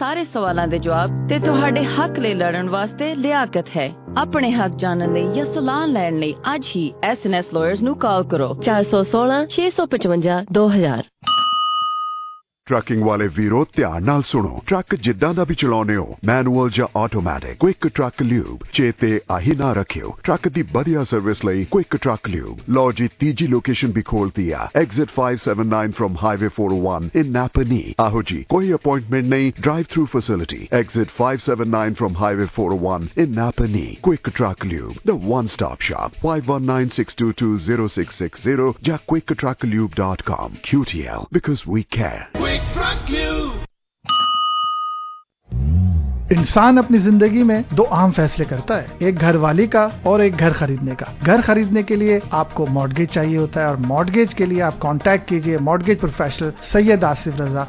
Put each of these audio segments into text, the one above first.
ਸਾਰੇ ਸਵਾਲਾਂ ਦੇ ਜਵਾਬ ਤੇ ਤੁਹਾਡੇ ਹੱਕ ਲਈ ਲੜਨ ਵਾਸਤੇ ਲਿਆਕਤ ਹੈ। ਆਪਣੇ ਹੱਕ ਜਾਣਨ ਲਈ ਜਾਂ ਸਲਾਹ ਲੈਣ ਲਈ ਅੱਜ ਹੀ SNS ਲਾਇਰਸ ਨੂੰ ਕਾਲ ਕਰੋ 416 655 2000। ਟਰੱਕਿੰਗ ਵਾਲੇ ਵੀਰੋ ਧਿਆਨ ਨਾਲ ਸੁਣੋ। ਟਰੱਕ ਜਿੱਦਾਂ ਦਾ ਵੀ ਚਲਾਉਨੇ ਹੋ, ਮੈਨੂਅਲ ਜਾਂ ਆਟੋਮੈਟਿਕ, ਕੁਇਕ ਟਰੱਕ ਲਿਊਬ ਚੇਤੇ ਆਹੀ ਨਾ ਰੱਖਿਓ। ਟਰੱਕ ਦੀ ਵਧੀਆ ਸਰਵਿਸ ਲਈ ਕੁਇਕ ਟਰੱਕ ਲਿਊਬ। ਲਓ ਜੀ, ਤੀਜੀ ਲੋਕੇਸ਼ਨ ਵੀ ਖੋਲਤੀ ਆ, exit 579 from highway 401 in Napanee. ਆਹੋ ਜੀ, ਕੋਈ ਅਪਾਇੰਟਮੈਂਟ ਨਹੀਂ, drive through facility. Exit 579 from highway 401 in Napanee. Quick truck lube, the one stop shop. 5196220660 ਜਾਂ quicktrucklube.com। QTL, because we care. इंसान अपनी जिंदगी में दो अहम फैसले करता है, एक घर वाली का और एक घर खरीदने का। घर खरीदने के लिए आपको मॉर्गेज चाहिए होता है और मॉर्गेज के लिए आप कांटेक्ट कीजिए मॉर्गेज प्रोफेशनल सैयद आसिफ रजा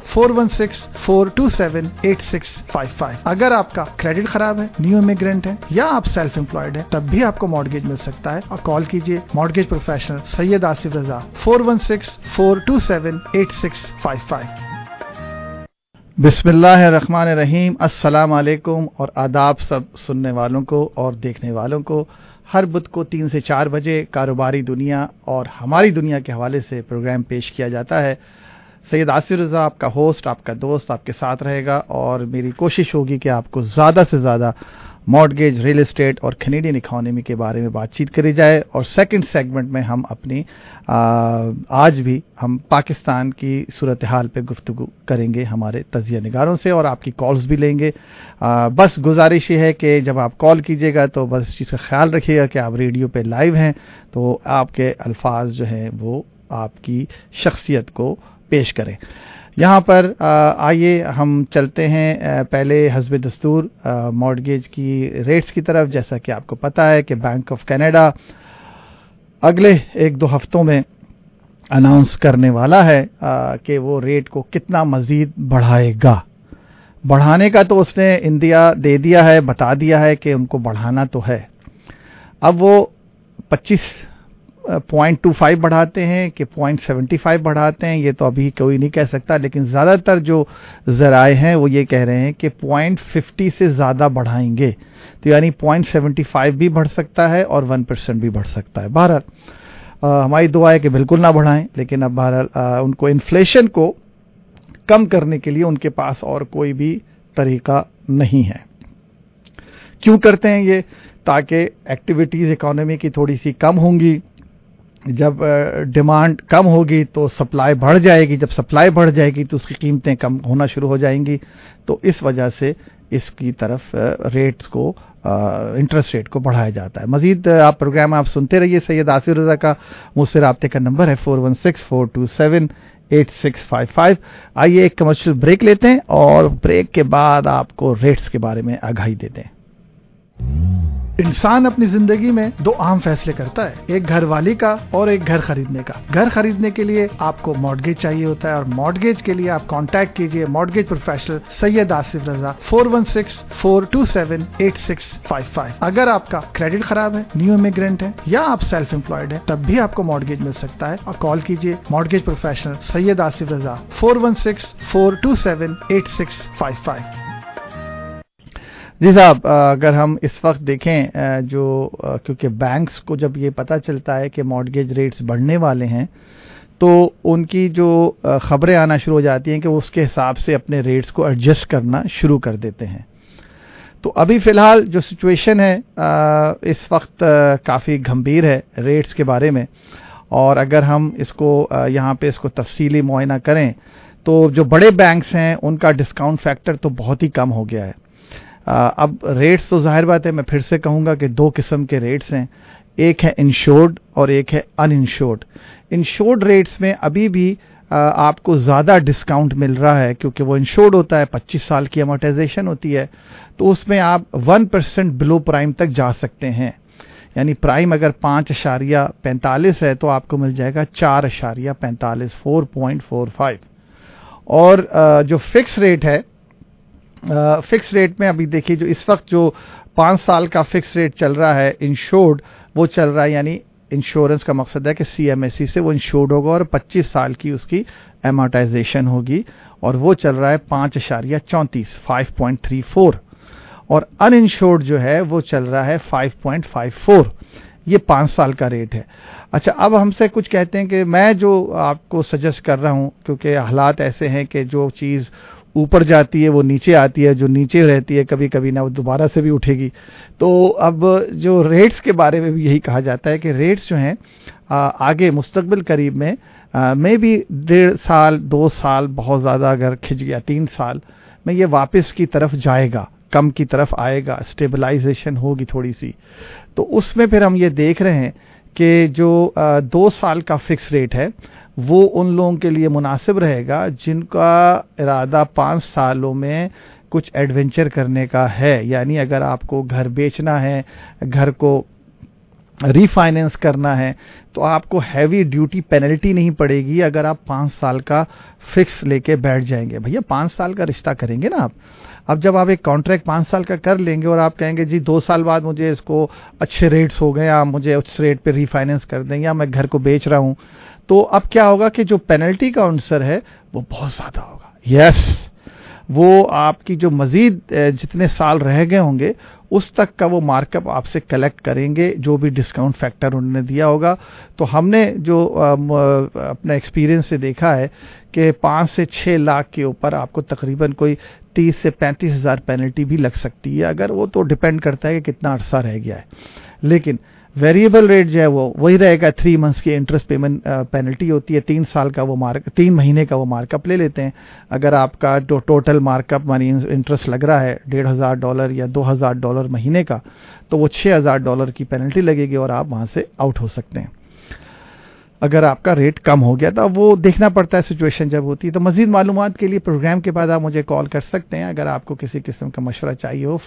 416-427-8655। अगर आपका क्रेडिट खराब है, न्यू इमिग्रेंट है या आप सेल्फ एम्प्लॉयड है, तब भी आपको मॉर्गेज मिल सकता है और कॉल कीजिए मॉर्गेज प्रोफेशनल सैयद आसिफ रजा 416-427-8655। बिस्मिल्लाहिर्रहमानिर्रहीम। अस्सलाम वालेकुम और आदाब सब सुनने वालों को और देखने वालों को। हर बुध को 3 से 4 बजे कारोबारी दुनिया और हमारी दुनिया के हवाले से प्रोग्राम पेश किया जाता है। सैयद आसिफ रज़ा आपका होस्ट, आपका दोस्त आपके साथ रहेगा और मेरी कोशिश होगी कि आपको ज़्यादा से ज़्यादा मॉर्गेज, रियल एस्टेट और कैनेडियन इकोनॉमी के बारे में बातचीत करी जाए। और सेकंड सेगमेंट में हम अपनी आज भी हम पाकिस्तान की सूरत हाल पे गुफ्तगू करेंगे हमारे तजिया निगारों से और आपकी कॉल्स भी लेंगे। बस गुजारिश ये है कि जब आप कॉल कीजिएगा तो बस इस चीज़ का ख्याल रखिएगा कि आप रेडियो पे लाइव हैं, तो आपके अल्फाज जो हैं वो आपकी शख्सियत को पेश करें। यहाँ पर आइए हम चलते हैं पहले हस्ब दस्तूर मॉर्गेज की रेट्स की तरफ। जैसा कि आपको पता है कि बैंक ऑफ कनाडा अगले 1-2 हफ्तों में अनाउंस करने वाला है कि वो रेट को कितना मज़ीद बढ़ाएगा। बढ़ाने का तो उसने इंदिया दे दिया है, बता दिया है कि उनको बढ़ाना तो है। अब वो 25.25 बढ़ाते हैं कि 0.75 बढ़ाते हैं, ये तो अभी कोई नहीं कह सकता, लेकिन ज़्यादातर जो ज़राए हैं वो ये कह रहे हैं कि 0.50 से ज़्यादा बढ़ाएंगे, तो यानी 0.75 भी बढ़ सकता है और 1% भी बढ़ सकता है। बहरहाल हमारी दुआ है कि बिल्कुल ना बढ़ाएं, लेकिन अब बहरहाल उनको इन्फ्लेशन को कम करने के लिए उनके पास और कोई भी तरीका नहीं है। क्यों करते हैं ये? ताकि एक्टिविटीज़ इकोनॉमी की थोड़ी सी कम होंगी। जब डिमांड कम होगी तो सप्लाई बढ़ जाएगी, जब सप्लाई बढ़ जाएगी तो उसकी कीमतें कम होना शुरू हो जाएंगी। तो इस वजह से इसकी तरफ रेट्स को इंटरेस्ट रेट को बढ़ाया जाता है। मजीद आप प्रोग्राम आप सुनते रहिए। सैयद आसिफ रज़ा का मुझसे राब्ते का नंबर है 416-427-8655। आइए एक कमर्शियल ब्रेक लेते हैं और ब्रेक के बाद आपको रेट्स के बारे में आगाही देते हैं। इंसान अपनी जिंदगी में दो अहम फैसले करता है, एक घर वाली का और एक घर खरीदने का। घर खरीदने के लिए आपको मॉर्गेज चाहिए होता है और मॉर्गेज के लिए आप कांटेक्ट कीजिए मॉर्गेज प्रोफेशनल सैयद आसिफ रजा 416-427-8655। अगर आपका क्रेडिट खराब है, न्यू इमिग्रेंट है या आप सेल्फ एम्प्लॉयड है, तब भी आपको मॉर्गेज मिल सकता है और कॉल कीजिए मॉर्गेज प्रोफेशनल सैयद आसिफ रजा 416-427-8655। जी साहब, अगर हम इस वक्त देखें क्योंकि बैंक्स को जब ये पता चलता है कि मॉर्गेज रेट्स बढ़ने वाले हैं तो उनकी जो खबरें आना शुरू हो जाती हैं कि वो उसके हिसाब से अपने रेट्स को एडजस्ट करना शुरू कर देते हैं। तो अभी फ़िलहाल जो सिचुएशन है इस वक्त काफ़ी गंभीर है रेट्स के बारे में। और अगर हम इसको यहाँ पे इसको तफसीली मुआयना करें तो जो बड़े बैंक्स हैं उनका डिस्काउंट फैक्टर तो बहुत ही कम हो गया है। अब रेट्स तो जाहिर बात है, मैं फिर से कहूँगा कि 2 किस्म के रेट्स हैं, एक है इंश्योर्ड और एक है अनइंश्योर्ड। इंश्योर्ड रेट्स में अभी भी आपको ज़्यादा डिस्काउंट मिल रहा है क्योंकि वो इंश्योर्ड होता है, 25 साल की अमोर्टाइजेशन होती है, तो उसमें आप 1% बिलो प्राइम तक जा सकते हैं। यानी प्राइम अगर 5.45 है तो आपको मिल जाएगा 4.45, 4.45। और जो फिक्स रेट है, फिक्स रेट में अभी देखिए जो इस वक्त जो 5 साल का फिक्स रेट चल रहा है इंश्योर्ड, वो चल रहा है यानी इंश्योरेंस का मकसद है कि CMSE से वो इंश्योर्ड होगा और 25 साल की उसकी एमोर्टाइजेशन होगी, और वो चल रहा है 5.34 और अनइंश्योर्ड जो है वो चल रहा है 5.54। ये 5 साल का रेट है। अच्छा, अब हमसे कुछ कहते हैं कि मैं जो आपको सजेस्ट कर रहा हूं, क्योंकि हालात ऐसे हैं कि जो चीज़ ऊपर जाती है वो नीचे आती है, जो नीचे रहती है कभी कभी ना वो दोबारा से भी उठेगी। तो अब जो रेट्स के बारे में भी यही कहा जाता है कि रेट्स जो हैं आगे मुस्तकबिल करीब में भी 1.5 साल 2 साल बहुत ज़्यादा अगर खिंच गया 3 साल में ये वापस की तरफ जाएगा, कम की तरफ आएगा, स्टेबलाइजेशन होगी थोड़ी सी। तो उसमें फिर हम ये देख रहे हैं कि जो 2 साल का फिक्स रेट है वो उन लोगों के लिए मुनासिब रहेगा जिनका इरादा 5 सालों में कुछ एडवेंचर करने का है। यानी अगर आपको घर बेचना है, घर को रीफाइनेंस करना है, तो आपको हैवी ड्यूटी पेनल्टी नहीं पड़ेगी अगर आप 5 साल का फिक्स लेके बैठ जाएंगे। भैया 5 साल का रिश्ता करेंगे ना आप। अब जब आप एक कॉन्ट्रैक्ट 5 साल का कर लेंगे और आप कहेंगे जी 2 साल बाद मुझे इसको अच्छे रेट्स हो गए, आप मुझे उस रेट पे रीफाइनेंस कर दें, या मैं घर को बेच रहा हूं, तो अब क्या होगा कि जो पेनल्टी का आंसर है वो बहुत ज्यादा होगा। यस, वो आपकी जो मजीद जितने साल रह गए होंगे उस तक का वो मार्कअप आपसे कलेक्ट करेंगे, जो भी डिस्काउंट फैक्टर उन्होंने दिया होगा। तो हमने जो अपना एक्सपीरियंस से देखा है कि 5 से 6 लाख के ऊपर आपको तकरीबन कोई 30 से 35 हज़ार पेनल्टी भी लग सकती है, अगर वो तो डिपेंड करता है कि कितना अरसा रह गया है। लेकिन वेरिएबल रेट जो है वो वही रहेगा। 3 मंथ्स की इंटरेस्ट पेमेंट पेनल्टी होती है, 3 साल का वो 3 महीने का वो मार्कअप ले लेते हैं। अगर आपका जो टोटल मार्कअप मनी इंटरेस्ट लग रहा है $1,500 या $2,000 महीने का, तो वो $6,000 की पेनल्टी लगेगी और आप वहां से आउट हो सकते हैं अगर आपका रेट कम हो गया। तो वो देखना पड़ता है सिचुएशन जब होती है। तो मजीद मालूमात के लिए प्रोग्राम के बाद आप मुझे कॉल कर सकते हैं अगर आपको किसी किस्म का मशवरा चाहिए हो।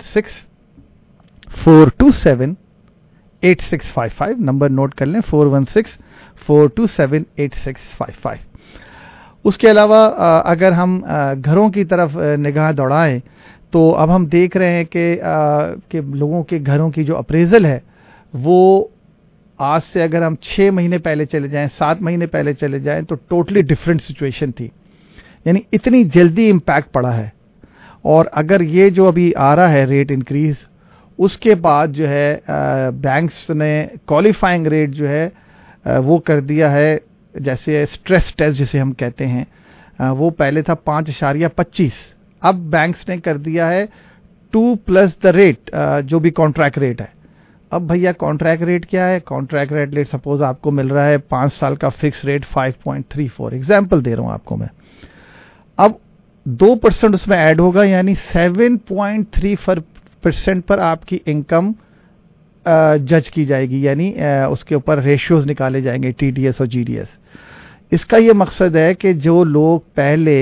416-427-8655 नंबर नोट कर लें, 416-427-8655। उसके अलावा अगर हम घरों की तरफ निगाह दौड़ाएं तो अब हम देख रहे हैं कि लोगों के घरों की जो अप्रेजल है वो आज से अगर हम 6 महीने पहले चले जाएं, 7 महीने पहले चले जाएं, तो टोटली डिफरेंट सिचुएशन थी। यानी इतनी जल्दी इम्पैक्ट पड़ा है। और अगर ये जो अभी आ रहा है रेट इंक्रीज, उसके बाद जो है बैंक्स ने क्वालिफाइंग रेट जो है वो कर दिया है, जैसे स्ट्रेस टेस्ट जिसे हम कहते हैं, वो पहले था 5.25, अब बैंक्स ने कर दिया है 2+ द रेट, जो भी कॉन्ट्रैक्ट रेट है। अब भैया कॉन्ट्रैक्ट रेट क्या है? कॉन्ट्रैक्ट रेट सपोज आपको मिल रहा है 5 साल का फिक्स रेट 5.34, एग्जाम्पल दे रहा हूं आपको मैं। अब 2% उसमें ऐड होगा, यानी 7.34% पर आपकी इनकम जज की जाएगी, यानी उसके ऊपर रेशियोज निकाले जाएंगे, TDS और GDS। इसका यह मकसद है कि जो लोग पहले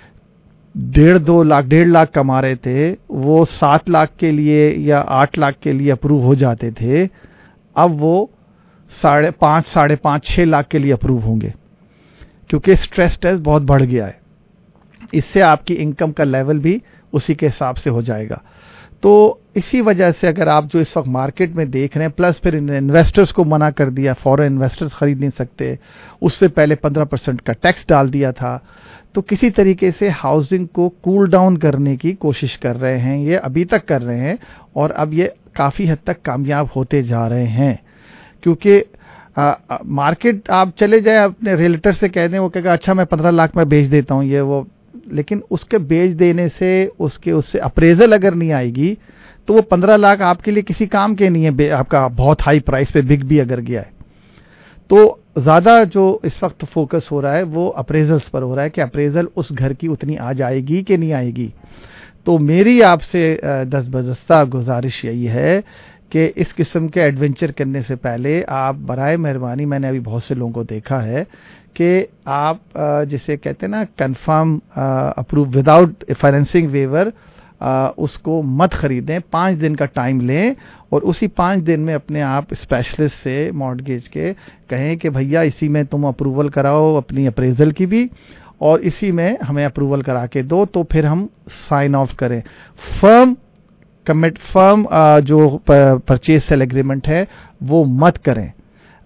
1.5 लाख कमा रहे थे वो 7 लाख के लिए या 8 लाख के लिए अप्रूव हो जाते थे, अब वो 5.5, 5.5, 6 लाख के लिए अप्रूव होंगे, क्योंकि स्ट्रेस टेस्ट बहुत बढ़ गया है। इससे आपकी इनकम का लेवल भी उसी के हिसाब से हो जाएगा। तो इसी वजह से अगर आप जो इस वक्त मार्केट में देख रहे हैं, प्लस फिर इन्वेस्टर्स को मना कर दिया, फॉरेन इन्वेस्टर्स खरीद नहीं सकते, उससे पहले 15% का टैक्स डाल दिया था, तो किसी तरीके से हाउसिंग को कूल डाउन करने की कोशिश कर रहे हैं, ये अभी तक कर रहे हैं और अब ये काफी हद तक कामयाब होते जा रहे हैं। क्योंकि मार्केट आप चले जाए अपने रियल्टर से कह दें, वो कहेगा अच्छा मैं 15 लाख में बेच देता हूं ये वो, लेकिन उसके बेच देने से उससे अप्रेजल अगर नहीं आएगी तो वो 15 लाख आपके लिए किसी काम के नहीं है। आपका बहुत हाई प्राइस पे बिक भी अगर गया है, तो ज्यादा जो इस वक्त फोकस हो रहा है वो अप्रेजल्स पर हो रहा है कि अप्रेजल उस घर की उतनी आ जाएगी कि नहीं आएगी। तो मेरी आपसे दस्तबरदस्ता गुजारिश यही है कि इस किस्म के एडवेंचर करने से पहले आप बराए मेहरबानी, मैंने अभी बहुत से लोगों को देखा है कि आप जिसे कहते हैं ना confirm approve without financing waiver, उसको मत खरीदें। 5 दिन का टाइम लें और उसी 5 दिन में अपने आप स्पेशलिस्ट से मॉर्टगेज के कहें कि भैया इसी में तुम अप्रूवल कराओ अपनी अप्रेजल की भी, और इसी में हमें अप्रूवल करा के दो, तो फिर हम साइन ऑफ करें। फर्म जो परचेज सेल एग्रीमेंट है वो मत करें,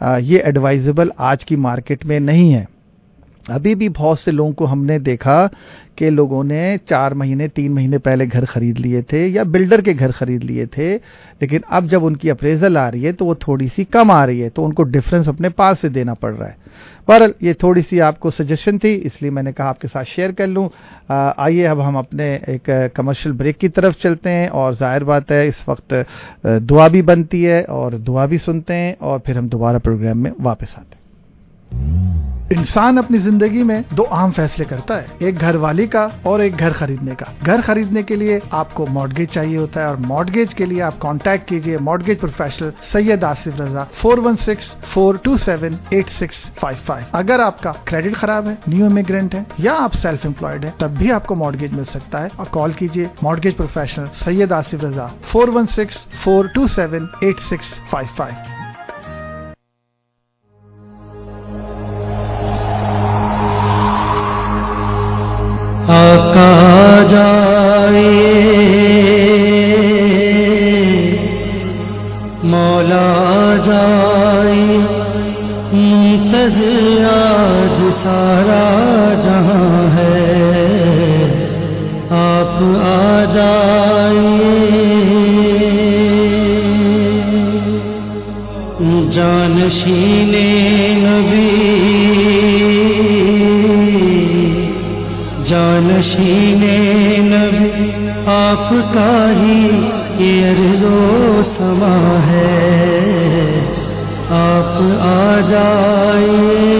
یہ ایڈوائزبل آج کی مارکیٹ میں نہیں ہے. ابھی بھی بہت سے لوگوں کو ہم نے دیکھا کہ لوگوں نے 4 مہینے 3 مہینے پہلے گھر خرید لیے تھے یا بلڈر کے گھر خرید لیے تھے, لیکن اب جب ان کی اپریزل آ رہی ہے تو وہ تھوڑی سی کم آ رہی ہے, تو ان کو ڈفرنس اپنے پاس سے دینا پڑ رہا ہے. بہرحال یہ تھوڑی سی آپ کو سجیشن تھی, اس لیے میں نے کہا آپ کے ساتھ شیئر کر لوں. آئیے اب ہم اپنے ایک کمرشل بریک کی طرف چلتے ہیں, اور ظاہر بات ہے اس وقت دعا بھی بنتی ہے اور دعا بھی سنتے ہیں, اور پھر ہم دوبارہ پروگرام میں واپس آتے ہیں. انسان اپنی زندگی میں 2 اہم فیصلے کرتا ہے, ایک گھر والی کا اور ایک گھر خریدنے کا. گھر خریدنے کے لیے آپ کو مارگیج چاہیے ہوتا ہے, اور مارگیج کے لیے آپ کانٹیکٹ کیجئے مارگیج پروفیشنل سید آصف رضا 4164278655. اگر آپ کا کریڈٹ خراب ہے, نیو امیگرینٹ ہے, یا آپ سیلف امپلائڈ ہیں, تب بھی آپ کو مارگیج مل سکتا ہے, اور کال کیجئے مارگیج پروفیشنل سید آصف رضا 4164278655. آقا جائے مولا جائے منتظر آج سارا جہاں ہے, آپ آ جائے جانشین نبی جانشین نبی آپ کا ہی یہ عرض و سما ہے, آپ آ جائیے.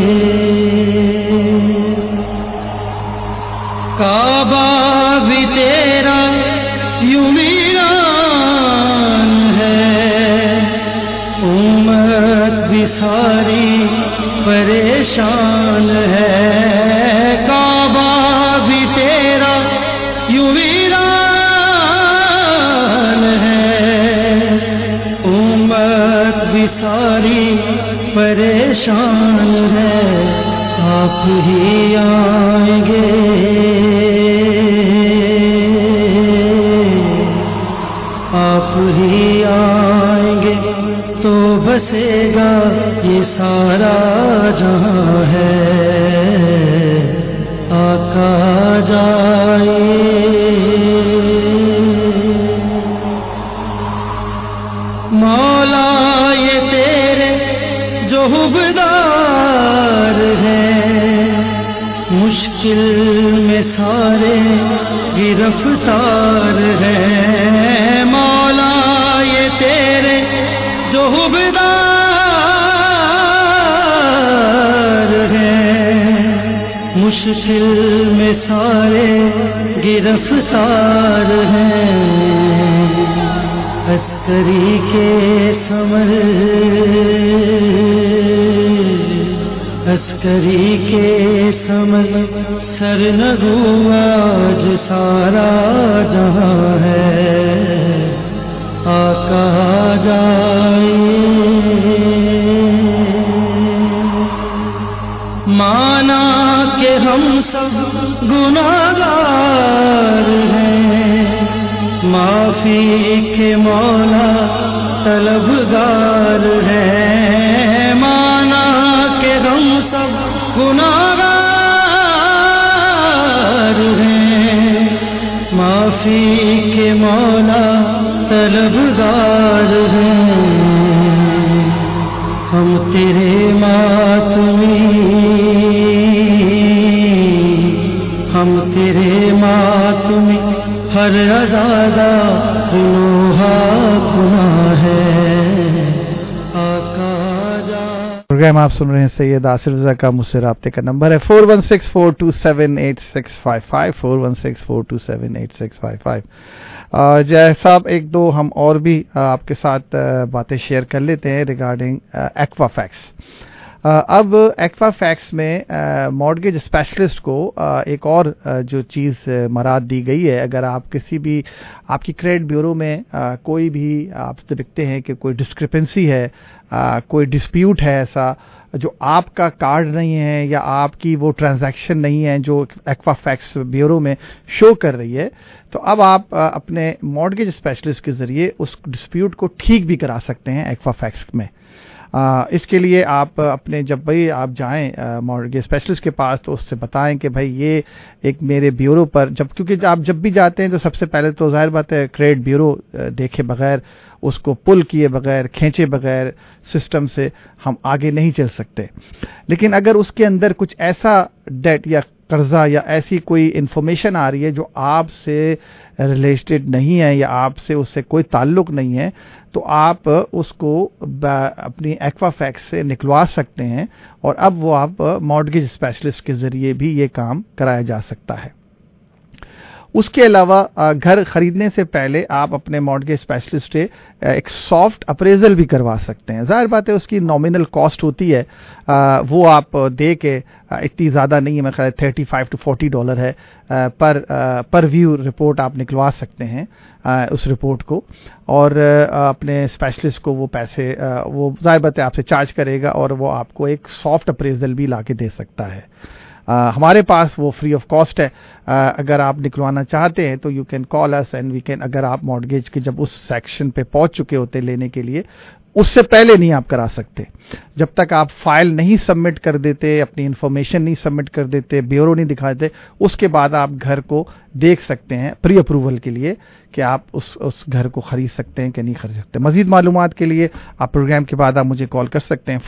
کعبہ بھی تیرا یوں ویران ہے, امت بھی ساری پریشان ہے. کعبہ بھی تیرا یوں ویران ہے, امت بھی ساری پریشان ہے. آپ ہی آئیں گے, آپ ہی آئیں گے تو بسے گا یہ سارا جہاں ہے. آقا جائے مولا یہ تیرے جو حبدار ہیں, مشکل میں سارے گرفتار ہیں. مولا یہ تیرے جو حبدار ہیں, مشکل میں سارے گرفتار ہیں. عسکری کے ثمر عسکری کے ثمر سرنگو آج سارا جہاں ہے. آقا جائے مانا کہ ہم سب گناہگار ہیں, معافی کے مولا طلبگار ہیں. مانا کہ ہم سب گناہگار ہیں, معافی کے مولا طلبگار ہیں. ہم تیرے ماتمی ہم تیرے ماتمی ہر آزادہ گناہ ہے. آقا جا پروگرام آپ سن رہے ہیں سید آصف رضا کا. مجھ سے رابطے کا نمبر ہے 4164278655 4164278655. جے صاحب ایک دو ہم اور بھی آپ کے ساتھ باتیں شیئر کر لیتے ہیں ریگارڈنگ ایکوا فیکس. اب ایکوا فیکس میں مارگیج اسپیشلسٹ کو ایک اور جو چیز مراد دی گئی ہے, اگر آپ کسی بھی آپ کی کریڈٹ بیورو میں کوئی بھی آپ سے دیکھتے ہیں کہ کوئی ڈسکرپنسی ہے, کوئی ڈسپیوٹ ہے ایسا جو آپ کا کارڈ نہیں ہے یا آپ کی وہ ٹرانزیکشن نہیں ہے جو ایکوا فیکس بیورو میں شو کر رہی ہے, تو اب آپ اپنے مارگیج اسپیشلسٹ کے ذریعے اس ڈسپیوٹ کو ٹھیک بھی کرا سکتے ہیں ایکوا فیکس میں. اس کے لیے آپ اپنے جب بھی آپ جائیں مارگیج اسپیشلسٹ کے پاس تو اس سے بتائیں کہ بھائی یہ ایک میرے بیورو پر کیونکہ آپ جب بھی جاتے ہیں تو سب سے پہلے تو ظاہر بات ہے کریڈٹ بیورو دیکھے بغیر, اس کو پل کیے بغیر, کھینچے بغیر سسٹم سے ہم آگے نہیں چل سکتے. لیکن اگر اس کے اندر کچھ ایسا ڈیٹ یا قرضہ یا ایسی کوئی انفارمیشن آ رہی ہے جو آپ سے ریلیٹڈ نہیں ہے یا آپ سے اس سے کوئی تعلق نہیں ہے, تو آپ اس کو اپنی ایکوا فیکس سے نکلوا سکتے ہیں, اور اب وہ آپ مارگیج اسپیشلسٹ کے ذریعے بھی یہ کام کرایا جا سکتا ہے. اس کے علاوہ گھر خریدنے سے پہلے آپ اپنے مارگیج اسپیشلسٹ سے ایک سافٹ اپریزل بھی کروا سکتے ہیں. ظاہر بات ہے اس کی نامینل کاسٹ ہوتی ہے, وہ آپ دے کے اتنی زیادہ نہیں ہے, میرے خیال $35 to $40 ہے پر ویو رپورٹ آپ نکلوا سکتے ہیں اس رپورٹ کو, اور اپنے اسپیشلسٹ کو وہ پیسے وہ ظاہر بات ہے آپ سے چارج کرے گا, اور وہ آپ کو ایک سافٹ اپریزل بھی لا کے دے سکتا ہے. ہمارے پاس وہ فری آف کاسٹ ہے. اگر آپ نکلوانا چاہتے ہیں تو you can call us and we can, اگر آپ مارگیج کے جب اس سیکشن پہ پہنچ چکے ہوتے لینے کے لیے, اس سے پہلے نہیں آپ کرا سکتے. جب تک آپ فائل نہیں سبمٹ کر دیتے, اپنی انفارمیشن نہیں سبمٹ کر دیتے, بیورو نہیں دکھا دیتے, اس کے بعد آپ گھر کو دیکھ سکتے ہیں پری اپروول کے لیے کہ آپ اس گھر کو خرید سکتے ہیں کہ نہیں خرید سکتے. مزید معلومات کے لیے آپ پروگرام کے بعد آپ مجھے کال کر سکتے ہیں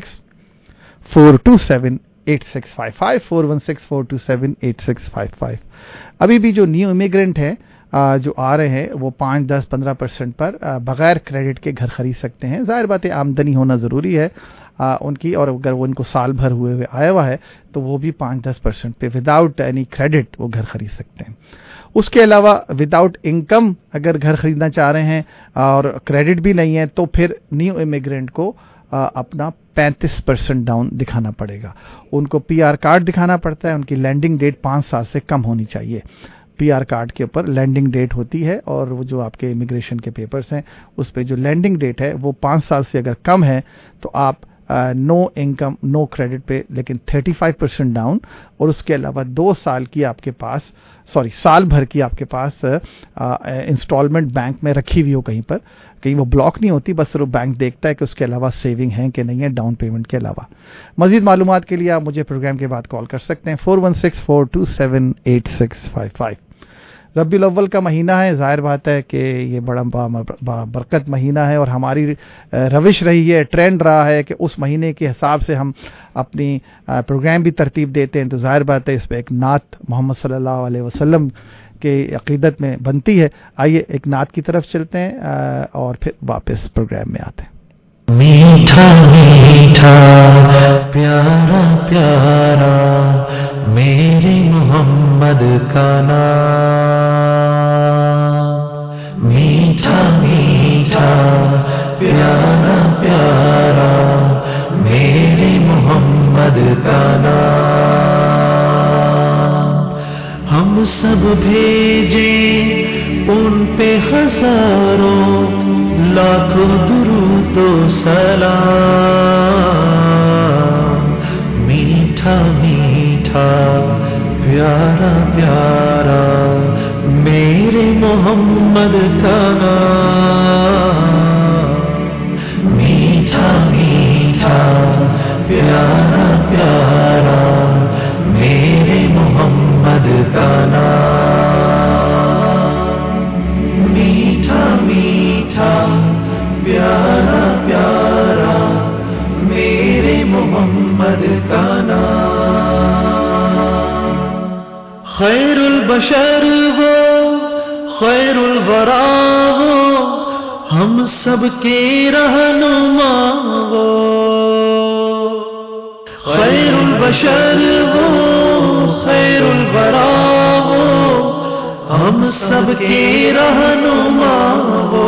416-427-8655 416-427-8655. ابھی بھی جو نیو امیگرینٹ ہیں جو آ رہے ہیں وہ 5-10-15% پر بغیر کریڈٹ کے گھر خرید سکتے ہیں. ظاہر بات ہے آمدنی ہونا ضروری ہے ان کی, اور اگر وہ ان کو سال بھر ہوئے آیا ہوا ہے تو وہ بھی 5-10% پہ وداؤٹ اینی کریڈٹ وہ گھر خرید سکتے ہیں. اس کے علاوہ وداؤٹ انکم اگر گھر خریدنا چاہ رہے ہیں اور کریڈٹ بھی نہیں ہے تو پھر نیو امیگرینٹ کو اپنا 35% ڈاؤن دکھانا پڑے گا. ان کو پی آر کارڈ دکھانا پڑتا ہے, ان کی لینڈنگ ڈیٹ 5 سال سے کم ہونی چاہیے. پی آر کارڈ کے اوپر لینڈنگ ڈیٹ ہوتی ہے, اور وہ جو آپ کے امیگریشن کے پیپرز ہیں اس پہ جو لینڈنگ ڈیٹ ہے وہ 5 سال سے اگر کم ہے تو آپ نو انکم نو کریڈٹ پہ, لیکن 35% ڈاؤن, اور اس کے علاوہ 2 سال کی آپ کے پاس سال بھر کی آپ کے پاس انسٹالمنٹ بینک میں رکھی ہوئی ہو کہیں پر, کہیں وہ بلاک نہیں ہوتی, بس صرف بینک دیکھتا ہے کہ اس کے علاوہ سیونگ ہیں کہ نہیں ہے ڈاؤن پیمنٹ کے علاوہ. مزید معلومات کے لیے آپ مجھے پروگرام کے بعد کال کر سکتے ہیں 416-427-8655. ربیع الاول کا مہینہ ہے, ظاہر بات ہے کہ یہ بڑا برکت مہینہ ہے, اور ہماری روش رہی ہے, ٹرینڈ رہا ہے کہ اس مہینے کے حساب سے ہم اپنی پروگرام بھی ترتیب دیتے ہیں. تو ظاہر بات ہے اس پہ ایک نعت محمد صلی اللہ علیہ وسلم کے عقیدت میں بنتی ہے. آئیے ایک نعت کی طرف چلتے ہیں اور پھر واپس پروگرام میں آتے ہیں. میٹھا میٹھا پیارا پیارا میرے محمد کا نام, میٹھا میٹھا پیارا پیارا میرے محمد کا نام. ہم سب بھیجے ان پہ ہزاروں لاکھوں درود و سلام. میٹھا میٹھا پیارا پیارا میرے محمد کا نام. میٹھا میٹھا پیارا پیارا میرے محمد کا نام. میٹھا میٹھا پیارا پیارا میرے محمد کا نام. خیر البشر وہ خیر الورا وہ ہم سب کے رہنما وہ. خیر البشر وہ خیر الورا وہ ہم سب کے رہنما وہ.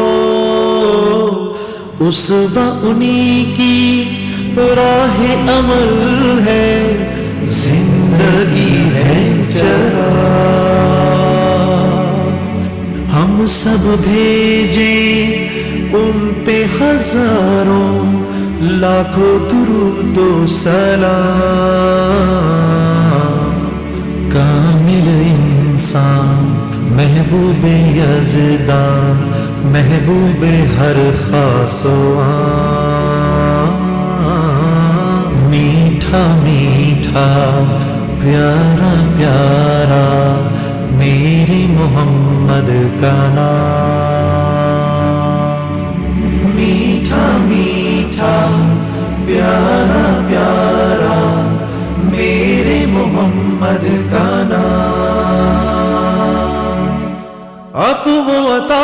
اسوہ انہی کی راہ عمل ہے, زندگی ہے چراغ. ہم سب بھیجے ان پہ ہزاروں لاکھوں درود و سلام. کامل انسان محبوب یزدان محبوب ہر خاص و عام. میٹھا میٹھا پیارا پیارا میرے محمد کا نام، میٹھا میٹھا پیارا پیارا میرے محمد کا نام۔ اب وہ عطا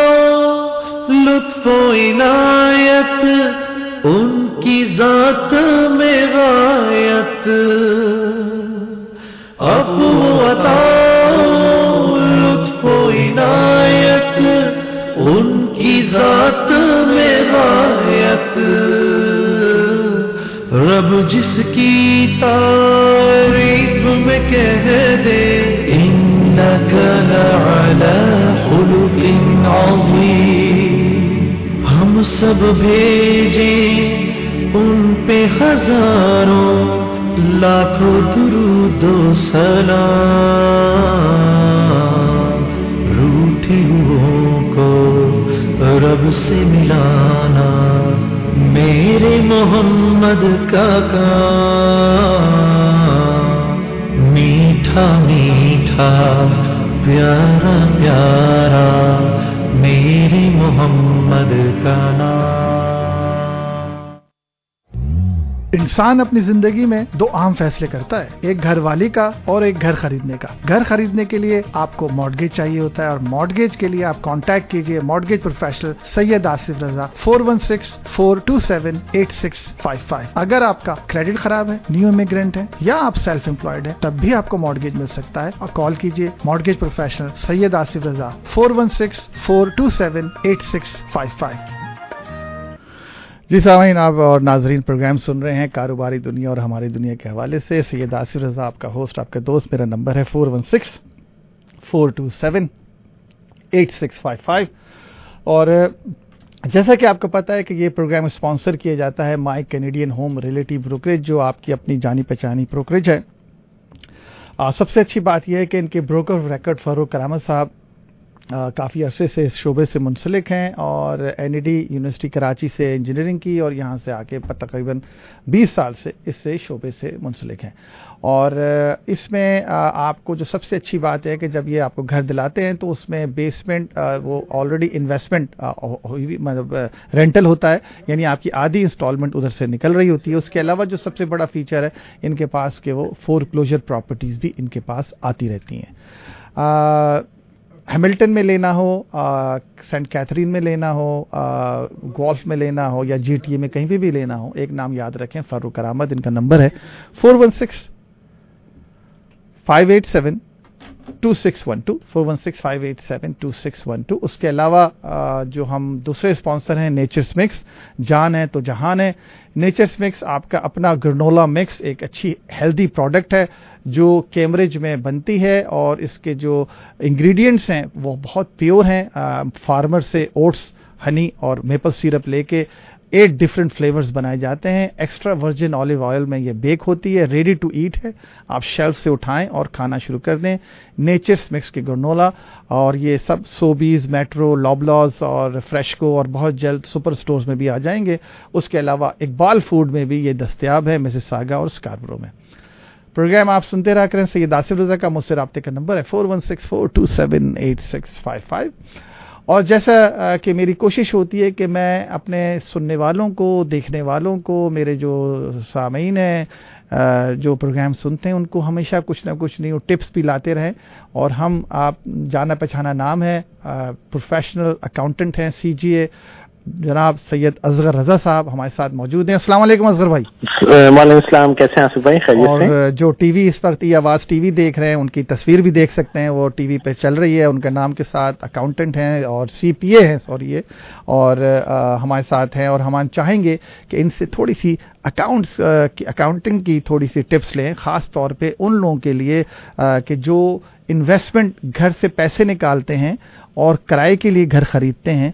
لطف و عنایت ان کی ذات میں غایت، اب وہ عطا لطف و عنایت ان کی ذات میں غایت، رب جس کی تعریف میں کہہ دے انک لعلی خلق عظیم، ہم سب بھیجیں ان پہ ہزاروں لاکھوں درود و سلام، روٹھے ہوئوں کو رب سے ملانا میرے محمد کا کام، میٹھا میٹھا پیارا پیارا میرے محمد کا نام۔ انسان اپنی زندگی میں دو اہم فیصلے کرتا ہے، ایک گھر والی کا اور ایک گھر خریدنے کا۔ گھر خریدنے کے لیے آپ کو مارگیج چاہیے ہوتا ہے اور مارگیج کے لیے آپ کانٹیکٹ کیجئے مارگیج پروفیشنل سید آصف رضا 416-427-8655۔ اگر آپ کا کریڈٹ خراب ہے، نیو امیگرینٹ ہے یا آپ سیلف امپلائڈ ہیں تب بھی آپ کو مارگیج مل سکتا ہے اور کال کیجئے مارگیج پروفیشنل سید آصف رضا 416-427-8655۔ جی سامعین، آپ اور ناظرین پروگرام سن رہے ہیں کاروباری دنیا اور ہماری دنیا کے حوالے سے۔ سید آصف رضا آپ کا ہوسٹ، آپ کا دوست، میرا نمبر ہے 416-427-8655۔ اور جیسا کہ آپ کو پتا ہے کہ یہ پروگرام اسپانسر کیا جاتا ہے my Canadian home relative brokerage, جو آپ کی اپنی جانی پہچانی بروکریج ہے۔ سب سے اچھی بات یہ ہے کہ ان کے بروکر ریکارڈ فاروق کرامت صاحب کافی عرصے سے اس شعبے سے منسلک ہیں اور NED یونیورسٹی کراچی سے انجینئرنگ کی اور یہاں سے آ کے تقریباً 20 سال سے اس سے شعبے سے منسلک ہیں۔ اور اس میں آپ کو جو سب سے اچھی بات ہے کہ جب یہ آپ کو گھر دلاتے ہیں تو اس میں بیسمنٹ وہ آلریڈی انویسٹمنٹ مطلب رینٹل ہوتا ہے، یعنی آپ کی آدھی انسٹالمنٹ ادھر سے نکل رہی ہوتی ہے۔ اس کے علاوہ جو سب سے بڑا فیچر ہے ان کے پاس کہ وہ فور کلوجر پراپرٹیز بھی ان کے پاس آتی رہتی ہیں۔ ہیملٹن میں لینا ہو، سینٹ کیتھرین میں لینا ہو، گولف میں لینا ہو یا GTA میں کہیں بھی لینا ہو، ایک نام یاد رکھیں، فاروق کرامت، ان کا نمبر ہے 416-587-2612 416-587-2612۔ اس کے علاوہ جو ہم دوسرے اسپانسر ہیں نیچرز مکس، جان ہے تو جہان ہے۔ نیچرز مکس آپ کا اپنا گرنولا مکس ایک اچھی ہیلدی پروڈکٹ ہے جو کیمبرج میں بنتی ہے اور اس کے جو انگریڈینٹس ہیں وہ بہت پیور ہیں۔ فارمر سے اوٹس، ہنی اور میپل سیرپ لے کے 8 ڈفرینٹ فلیورز بنائے جاتے ہیں۔ ایکسٹرا ورجن آلیو آئل میں یہ بیک ہوتی ہے، ریڈی ٹو ایٹ ہے، آپ شیلف سے اٹھائیں اور کھانا شروع کر دیں۔ نیچرز مکس کے گرنولا، اور یہ سب سوبیز، میٹرو، لابلاز اور فریشکو اور بہت جلد سپر سٹورز میں بھی آ جائیں گے۔ اس کے علاوہ اقبال فوڈ میں بھی یہ دستیاب ہے، مسیساگا اور اسکاربرو میں۔ پروگرام آپ سنتے رہا کریں۔ سید آصف رضا کا مجھ سے رابطے کا نمبر ہے 416-427-8655۔ اور جیسا کہ میری کوشش ہوتی ہے کہ میں اپنے سننے والوں کو، دیکھنے والوں کو، میرے جو سامعین ہیں جو پروگرام سنتے ہیں ان کو ہمیشہ کچھ نہ کچھ نیو ٹپس بھی لاتے رہیں۔ اور ہم آپ جانا پہچانا نام ہے، پروفیشنل اکاؤنٹنٹ ہیں، CGA جناب سید اصغر رضا صاحب ہمارے ساتھ موجود ہیں۔ السلام علیکم اصغر بھائی۔ وعلیکم السلام، کیسے ہیں آصف بھائی؟ خیریت سے؟ اور جو ٹی وی اس وقت آواز ٹی وی دیکھ رہے ہیں ان کی تصویر بھی دیکھ سکتے ہیں، وہ ٹی وی پہ چل رہی ہے، ان کے نام کے ساتھ اکاؤنٹنٹ ہیں اور CPA ہیں اور ہمارے ساتھ ہیں، اور ہم چاہیں گے کہ ان سے تھوڑی سی اکاؤنٹنگ کی تھوڑی سی ٹپس لیں، خاص طور پہ ان لوگوں کے لیے کہ جو انویسٹمنٹ گھر سے پیسے نکالتے ہیں اور کرائے کے لیے گھر خریدتے ہیں،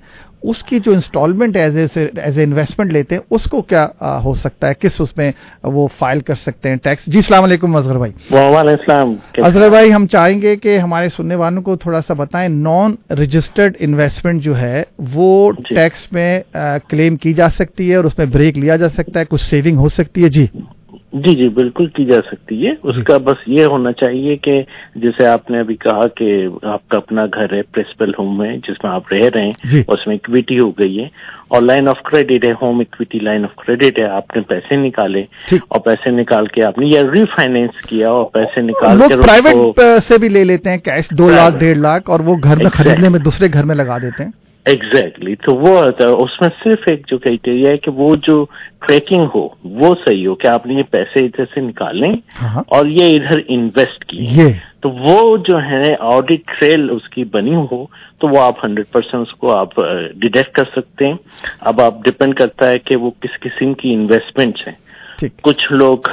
उसकी जो इंस्टॉलमेंट एज ए इन्वेस्टमेंट लेते हैं उसको क्या हो सकता है, किस उसमें वो फाइल कर सकते हैं टैक्स? जी अस्सलाम वालेकुम असगर भाई। वालेकुम। असगर भाई, हम चाहेंगे कि हमारे सुनने वालों को थोड़ा सा बताएं, नॉन रजिस्टर्ड इन्वेस्टमेंट जो है वो टैक्स में क्लेम की जा सकती है और उसमें ब्रेक लिया जा सकता है, कुछ सेविंग हो सकती है? जी जी बिल्कुल की जा सकती है। उसका बस ये होना चाहिए कि जैसे आपने अभी कहा कि आपका अपना घर है, प्रिंसिपल होम है जिसमें आप रह रहे हैं, उसमें इक्विटी हो गई है और लाइन ऑफ क्रेडिट है, home equity line of credit है, आपने पैसे निकाले और पैसे निकाल के आपने या रीफाइनेंस किया और पैसे निकाल के प्राइवेट से भी ले लेते हैं कैश 2 लाख 1.5 लाख और वो घर में खरीदने में दूसरे घर में लगा देते हैं। एग्जैक्टली तो वो होता है, उसमें सिर्फ एक जो क्राइटेरिया है कि वो जो ट्रैकिंग हो वो सही हो कि आपने ये पैसे इधर से निकालें और ये इधर इन्वेस्ट किए, तो वो जो है ऑडिट ट्रेल उसकी बनी हो तो वो आप 100% उसको आप डिडक्ट कर सकते हैं। अब आप डिपेंड करता है कि वो किस किस्म की इन्वेस्टमेंट्स हैं। कुछ लोग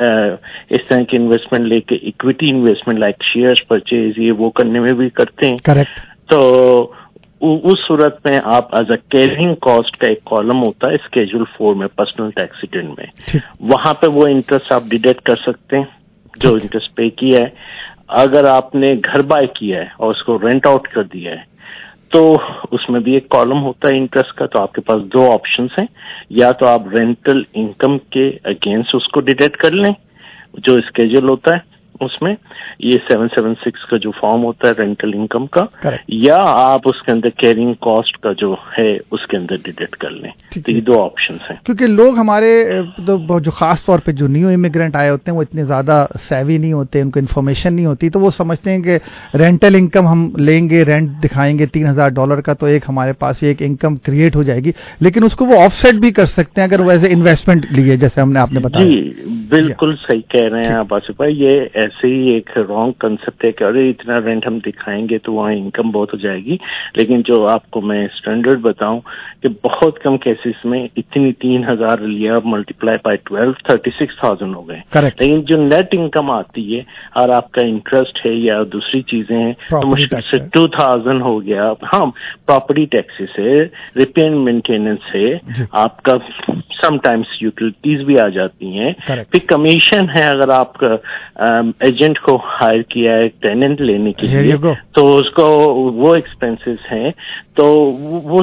इस तरह की इन्वेस्टमेंट लेके equity investment like shares purchase ये वो करने में भी करते हैं। करेक्ट। तो उस सूरत में आप एज अ कैरिंग कॉस्ट का एक कॉलम होता है स्केड्यूल 4 में पर्सनल टैक्स रिटर्न में, वहां पे वो इंटरेस्ट आप डिडक्ट कर सकते हैं जो इंटरेस्ट पे किया है। अगर आपने घर बाय किया है और उसको रेंट आउट कर दिया है तो उसमें भी एक कॉलम होता है इंटरेस्ट का। तो आपके पास 2 ऑप्शंस हैं, या तो आप रेंटल इनकम के अगेंस्ट उसको डिडक्ट कर लें जो स्केड्यूल होता है उसमें, ये 776 का जो फॉर्म होता है रेंटल इनकम का, या आप उसके अंदर कैरिंग कॉस्ट का जो है उसके अंदर डिडक्ट कर लें। तो ये 2 ऑप्शंस हैं। क्योंकि लोग हमारे तो जो खास तौर पे जो न्यू इमिग्रेंट आए होते हैं वो इतने ज्यादा सेवी नहीं होते, उनको इन्फॉर्मेशन नहीं होती, तो वो समझते हैं कि रेंटल इनकम हम लेंगे, रेंट दिखाएंगे $3000 का तो एक हमारे पास एक इनकम क्रिएट हो जाएगी, लेकिन उसको वो ऑफसेट भी कर सकते हैं अगर वो एज ए इन्वेस्टमेंट लिए, जैसे हमने आपने बताया। जी बिल्कुल सही कह रहे हैं आप आसिफ भाई, ये ऐसे ही एक रॉन्ग कंसेप्ट है कि अरे इतना रेंट हम दिखाएंगे तो वहाँ इनकम बहुत हो जाएगी, लेकिन जो आपको मैं स्टैंडर्ड बताऊं कि बहुत कम केसेस में इतनी 3000 लिया मल्टीप्लाई बाय 12 36,000 हो गए। लेकिन जो नेट इनकम आती है और आपका इंटरेस्ट है या दूसरी चीजें हैं तो मुश्किल से 2000 हो गया। हाँ, प्रॉपर्टी टैक्सेस है, रिपेयर मेंटेनेंस है, आपका समटाइम्स यूटिलिटीज भी आ जाती हैं, फिर कमीशन है अगर आपका एजेंट को हायर किया है टेनेंट लेने के लिए तो उसको वो एक्सपेंसेस हैं। तो वो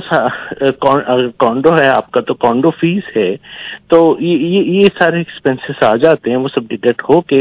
कॉन्डो है आपका तो कॉन्डो फीस है, तो ये सारे एक्सपेंसेस आ जाते हैं, वो सब डिडक्ट होके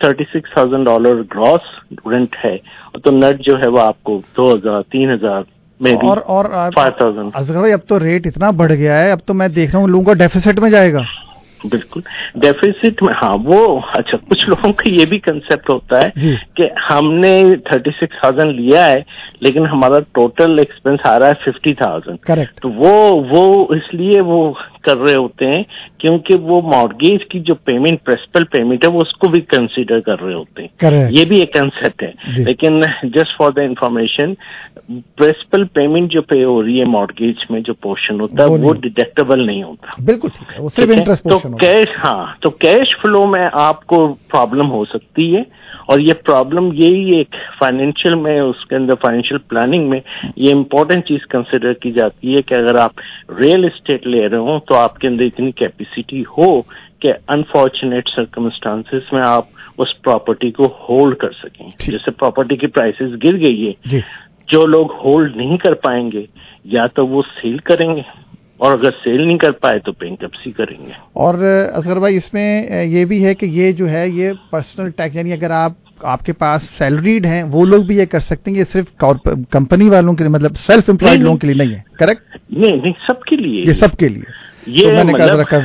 $36,000 ग्रॉस रेंट है, तो नेट जो है वो आपको 2000 3000 में और 5000। असगर भाई अब तो रेट इतना बढ़ गया है, अब तो मैं देख रहा हूँ लोगों का डेफिसिट में जाएगा। बिल्कुल डेफिसिट में, हाँ वो अच्छा कुछ लोगों का ये भी कंसेप्ट होता है कि हमने 36,000 लिया है लेकिन हमारा टोटल एक्सपेंस आ रहा है 50,000। करेक्ट। तो वो इसलिए वो कर रहे होते हैं क्योंकि वो मॉर्गेज की जो पेमेंट प्रिंसिपल पेमेंट है वो उसको भी कंसीडर कर रहे होते हैं। Correct. ये भी एक कंसेप्ट है, लेकिन just for the information principal payment जो पे हो रही है मॉर्गेज में जो पोर्शन होता है वो डिडक्टेबल नहीं होता। बिल्कुल ठीक है, वो सिर्फ इंटरेस्ट पोर्शन होता है। तो कैश फ्लो में आपको प्रॉब्लम हो सकती है, और ये प्रॉब्लम यही एक फाइनेंशियल में उसके अंदर फाइनेंशियल प्लानिंग में ये इम्पोर्टेंट चीज कंसिडर की जाती है कि अगर आप रियल एस्टेट ले रहे हो तो आपके अंदर इतनी कैपेसिटी हो कि अनफॉर्चुनेट सर्कमस्टांसेस में आप उस प्रॉपर्टी को होल्ड कर सकें। जैसे प्रॉपर्टी की प्राइसेस गिर गई है, जो लोग होल्ड नहीं कर पाएंगे या तो वो सेल करेंगे, और अगर सेल नहीं कर पाए तो बैंक्रप्सी करेंगे। और असगर भाई इसमें ये भी है कि ये जो है ये पर्सनल टैक्स, यानी अगर आपके पास सैलरीड हैं वो लोग भी ये कर सकते हैं, ये सिर्फ कंपनी वालों के लिए, मतलब सेल्फ एम्प्लॉयड लोगों के लिए नहीं है। करेक्ट? नहीं सबके लिए, ये सबके लिए ये तो मैंने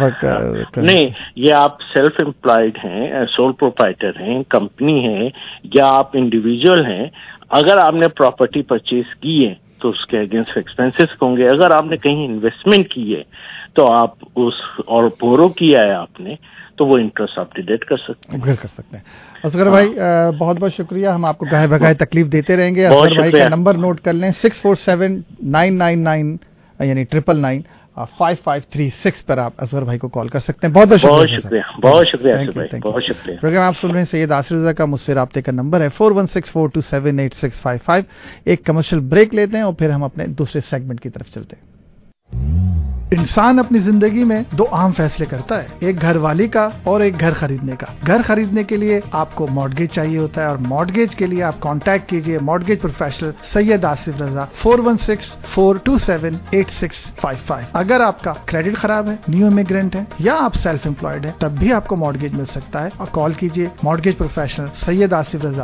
नहीं, ये आप सेल्फ एम्प्लॉयड हैं, सोल प्रोप्राइटर हैं, कंपनी है, या आप इंडिविजुअल हैं, अगर आपने प्रॉपर्टी परचेज की है तो उसके अगेंस्ट एक्सपेंसेस होंगे। अगर आपने कहीं इन्वेस्टमेंट की है तो आप उस और बोरो किया है आपने तो वो इंटरेस्ट आप डिडक्ट कर सकते हैं। असगर भाई बहुत बहुत शुक्रिया, हम आपको गाहे बगाहे तकलीफ देते रहेंगे। असगर भाई का नंबर नोट कर लें 647-999 यानी 999-5536 पर आप असगर भाई को कॉल कर सकते हैं। बहुत शुक्रिया। प्रोग्राम आप सुन रहे हैं सैयद आसिफ रज़ा का, मुझसे राब्ते का नंबर है 4164278655। एक कमर्शियल ब्रेक लेते हैं और फिर हम अपने दूसरे सेगमेंट की तरफ चलते हैं। इंसान अपनी जिंदगी में दो अहम फैसले करता है, एक घर वाली का और एक घर खरीदने का। घर खरीदने के लिए आपको मॉर्गेज चाहिए होता है और मॉर्गेज के लिए आप कांटेक्ट कीजिए मॉर्गेज प्रोफेशनल सैयद आसिफ रजा 4164278655। अगर आपका क्रेडिट खराब है, न्यू इमिग्रेंट है या आप सेल्फ एम्प्लॉयड है, तब भी आपको मॉर्गेज मिल सकता है और कॉल कीजिए मॉर्गेज प्रोफेशनल सैयद आसिफ रजा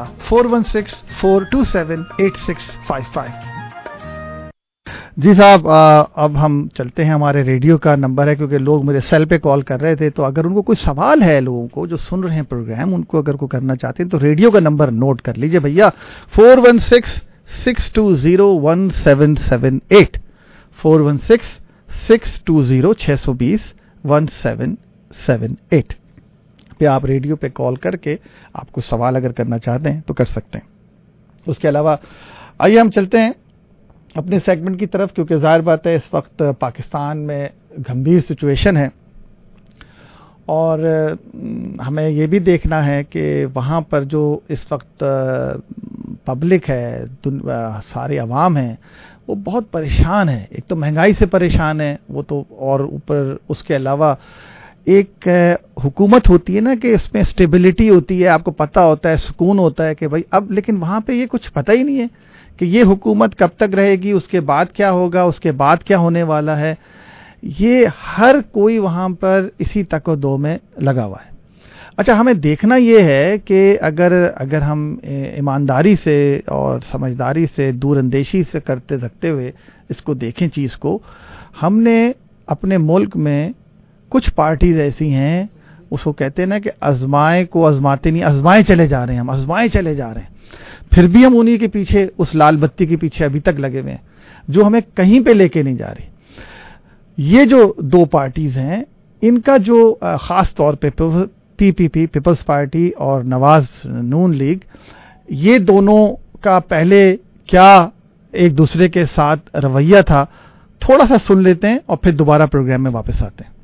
4164278655। जी साहब, अब हम चलते हैं, हमारे रेडियो का नंबर है, क्योंकि लोग मुझे सेल पे कॉल कर रहे थे, तो अगर उनको कोई सवाल है, लोगों को जो सुन रहे हैं प्रोग्राम, उनको अगर को करना चाहते हैं तो रेडियो का नंबर नोट कर लीजिए भैया, 4166201778, 4166201778 पे आप रेडियो पे कॉल करके आपको सवाल अगर करना चाहते हैं तो कर सकते हैं। उसके अलावा आइए हम चलते हैं अपने सेगमेंट की तरफ, क्योंकि जाहिर बात है इस वक्त पाकिस्तान में गंभीर सिचुएशन है और हमें ये भी देखना है कि वहाँ पर जो इस वक्त पब्लिक है, सारे अवाम हैं, वो बहुत परेशान है। एक तो महंगाई से परेशान है वो तो, और ऊपर उसके अलावा एक हुकूमत होती है ना कि इसमें स्टेबिलिटी होती है, आपको पता होता है, सुकून होता है कि भाई अब, लेकिन वहाँ पे ये कुछ पता ही नहीं है कि ये हुकूमत कब तक रहेगी, उसके बाद क्या होगा, उसके बाद क्या होने वाला है। ये हर कोई वहां पर इसी तको-दो में लगा हुआ है। अच्छा, हमें देखना ये है कि अगर हम ईमानदारी से और समझदारी से, दूरअंदेशी से करते रखते हुए इसको देखें चीज को, हमने अपने मुल्क में कुछ पार्टीज ऐसी हैं, उसको कहते हैं ना कि आजमाए को आजमाते नहीं, आजमाए चले जा रहे हैं, हम आजमाए चले जा रहे हैं, फिर भी हम उन्हीं के पीछे, उस लाल बत्ती के पीछे अभी तक लगे हुए हैं जो हमें कहीं पे लेके नहीं जा रही। ये जो दो पार्टीज हैं, इनका जो खास तौर पे पीपीपी, पीपल्स पार्टी और नवाज नून लीग, ये दोनों का पहले क्या एक दूसरे के साथ रवैया था, थोड़ा सा सुन लेते हैं और फिर दोबारा प्रोग्राम में वापस आते हैं।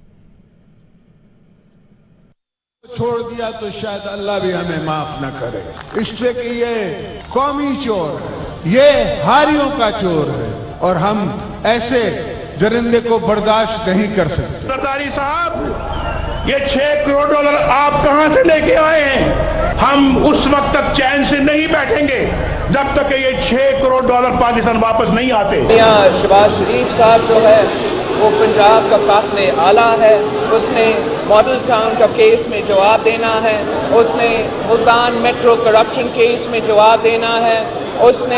छोड़ दिया तो शायद अल्लाह भी हमें माफ न करे, इसलिए कि ये कौमी चोर है, ये हारियों का चोर है और हम ऐसे दरिंदे को बर्दाश्त नहीं कर सकते। सरदारी साहब, ये $6 करोड़ आप कहां से लेके आए हैं? हम उस वक्त तक चैन से नहीं बैठेंगे जब तक कि ये $6 करोड़ पाकिस्तान वापस नहीं आते। शहबाज शरीफ साहब जो है वो पंजाब का कातिल आला है, उसने मॉडल टाउन का केस में जवाब देना है, उसने मुल्तान मेट्रो करप्शन केस में जवाब देना है, उसने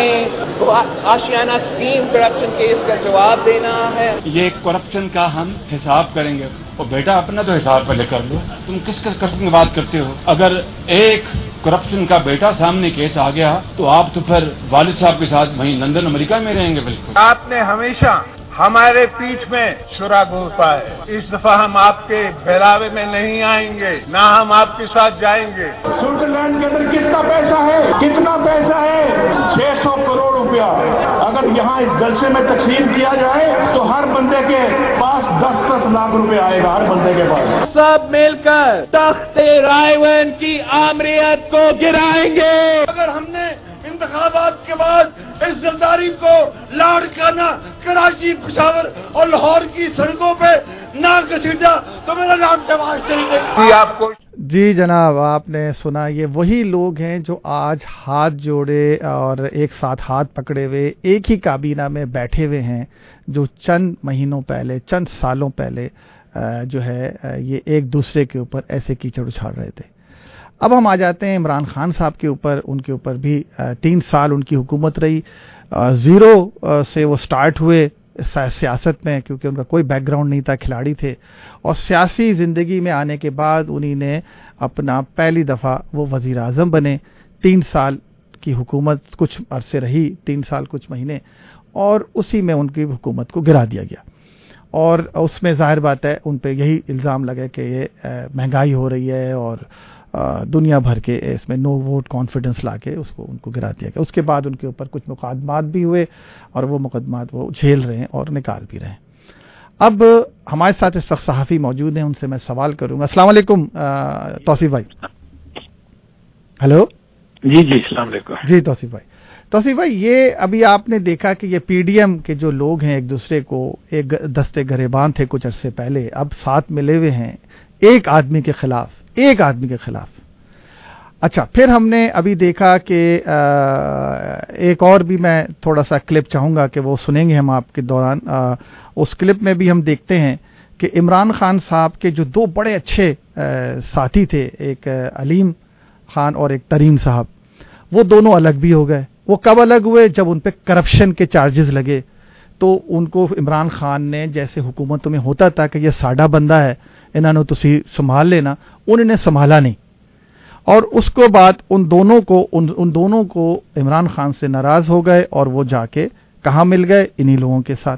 आशियाना स्कीम करप्शन केस का जवाब देना है। ये करप्शन का हम हिसाब करेंगे और बेटा अपना तो हिसाब पहले कर लो। तुम किस करप्शन की बात करते हो? अगर एक करप्शन का बेटा सामने केस आ गया तो आप तो फिर वालिद साहब के साथ वहीं लंदन अमेरिका में रहेंगे। बिल्कुल, आपने हमेशा हमारे पीठ में छुरा घोंपा है, इस दफा हम आपके बहलावे में नहीं आएंगे, ना हम आपके साथ जाएंगे। स्विट्जरलैंड के अंदर किसका पैसा है? कितना पैसा है? 600 करोड़ रुपया। अगर यहाँ इस जलसे में तकसीम किया जाए तो हर बंदे के पास 10-10 लाख रुपए आएगा, हर बंदे के पास। सब मिलकर तख्ते रायवन की आमरीयत को गिराएंगे। अगर हमने इंतखाबात के बाद इस जरदारी को लाड़काना कराची, पेशावर और लाहौर की सड़कों पे ना घसीटा तो मेरा नाम शहबाज शरीफ है। आपको जी जनाब, आपने सुना, ये वही लोग हैं जो आज हाथ जोड़े और एक साथ हाथ पकड़े हुए एक ही काबीना में बैठे हुए हैं, जो चंद महीनों पहले, चंद सालों पहले जो है ये एक दूसरे के ऊपर ऐसे कीचड़ उछाल रहे थे। अब हम आ जाते हैं इमरान खान साहब के ऊपर। उनके ऊपर भी 3 साल उनकी हुकूमत रही, जीरो से वो स्टार्ट हुए सियासत में, क्योंकि उनका कोई बैकग्राउंड नहीं था, खिलाड़ी थे, और सियासी जिंदगी में आने के बाद उन्हीं ने अपना पहली दफा वो वजीर आजम बने। 3 साल की हुकूमत कुछ अरसे रही, 3 साल कुछ महीने, और उसी में उनकी हुकूमत को गिरा दिया गया। और उसमें जाहिर बात है उन पे यही इल्ज़ाम लगे कि ये महंगाई हो रही है और दुनिया भर के इसमें नो वोट कॉन्फिडेंस लाके उसको उनको गिरा दिया गया। उसके बाद उनके ऊपर कुछ मुकदमात भी हुए और वो मुकदमात वो झेल रहे हैं और निकाल भी रहे हैं। अब हमारे साथ इस वक्त सहाफ़ी मौजूद हैं, उनसे मैं सवाल करूंगा। अस्सलाम वालेकुम तौसीफ भाई। हेलो। जी अस्सलाम वालेकुम। जी तौसीफ भाई, توصیف بھائی، یہ ابھی آپ نے دیکھا کہ یہ پی ڈی ایم کے جو لوگ ہیں ایک دوسرے کو ایک دستے گریبان تھے کچھ عرصے پہلے، اب ساتھ ملے ہوئے ہیں ایک آدمی کے خلاف. اچھا، پھر ہم نے ابھی دیکھا کہ ایک اور بھی میں تھوڑا سا کلپ چاہوں گا کہ وہ سنیں گے ہم آپ کے دوران. اس کلپ میں بھی ہم دیکھتے ہیں کہ عمران خان صاحب کے جو دو بڑے اچھے ساتھی تھے، ایک علیم خان اور ایک ترین صاحب، وہ دونوں الگ بھی ہو گئے. وہ کب الگ ہوئے؟ جب ان پہ کرپشن کے چارجز لگے تو ان کو عمران خان نے، جیسے حکومتوں میں ہوتا تھا کہ یہ ساڈا بندہ ہے، انہوں نے تسی سنبھال لینا، انہوں نے سنبھالا نہیں. اور اس کو بعد ان دونوں کو عمران خان سے ناراض ہو گئے اور وہ جا کے کہاں مل گئے؟ انہی لوگوں کے ساتھ.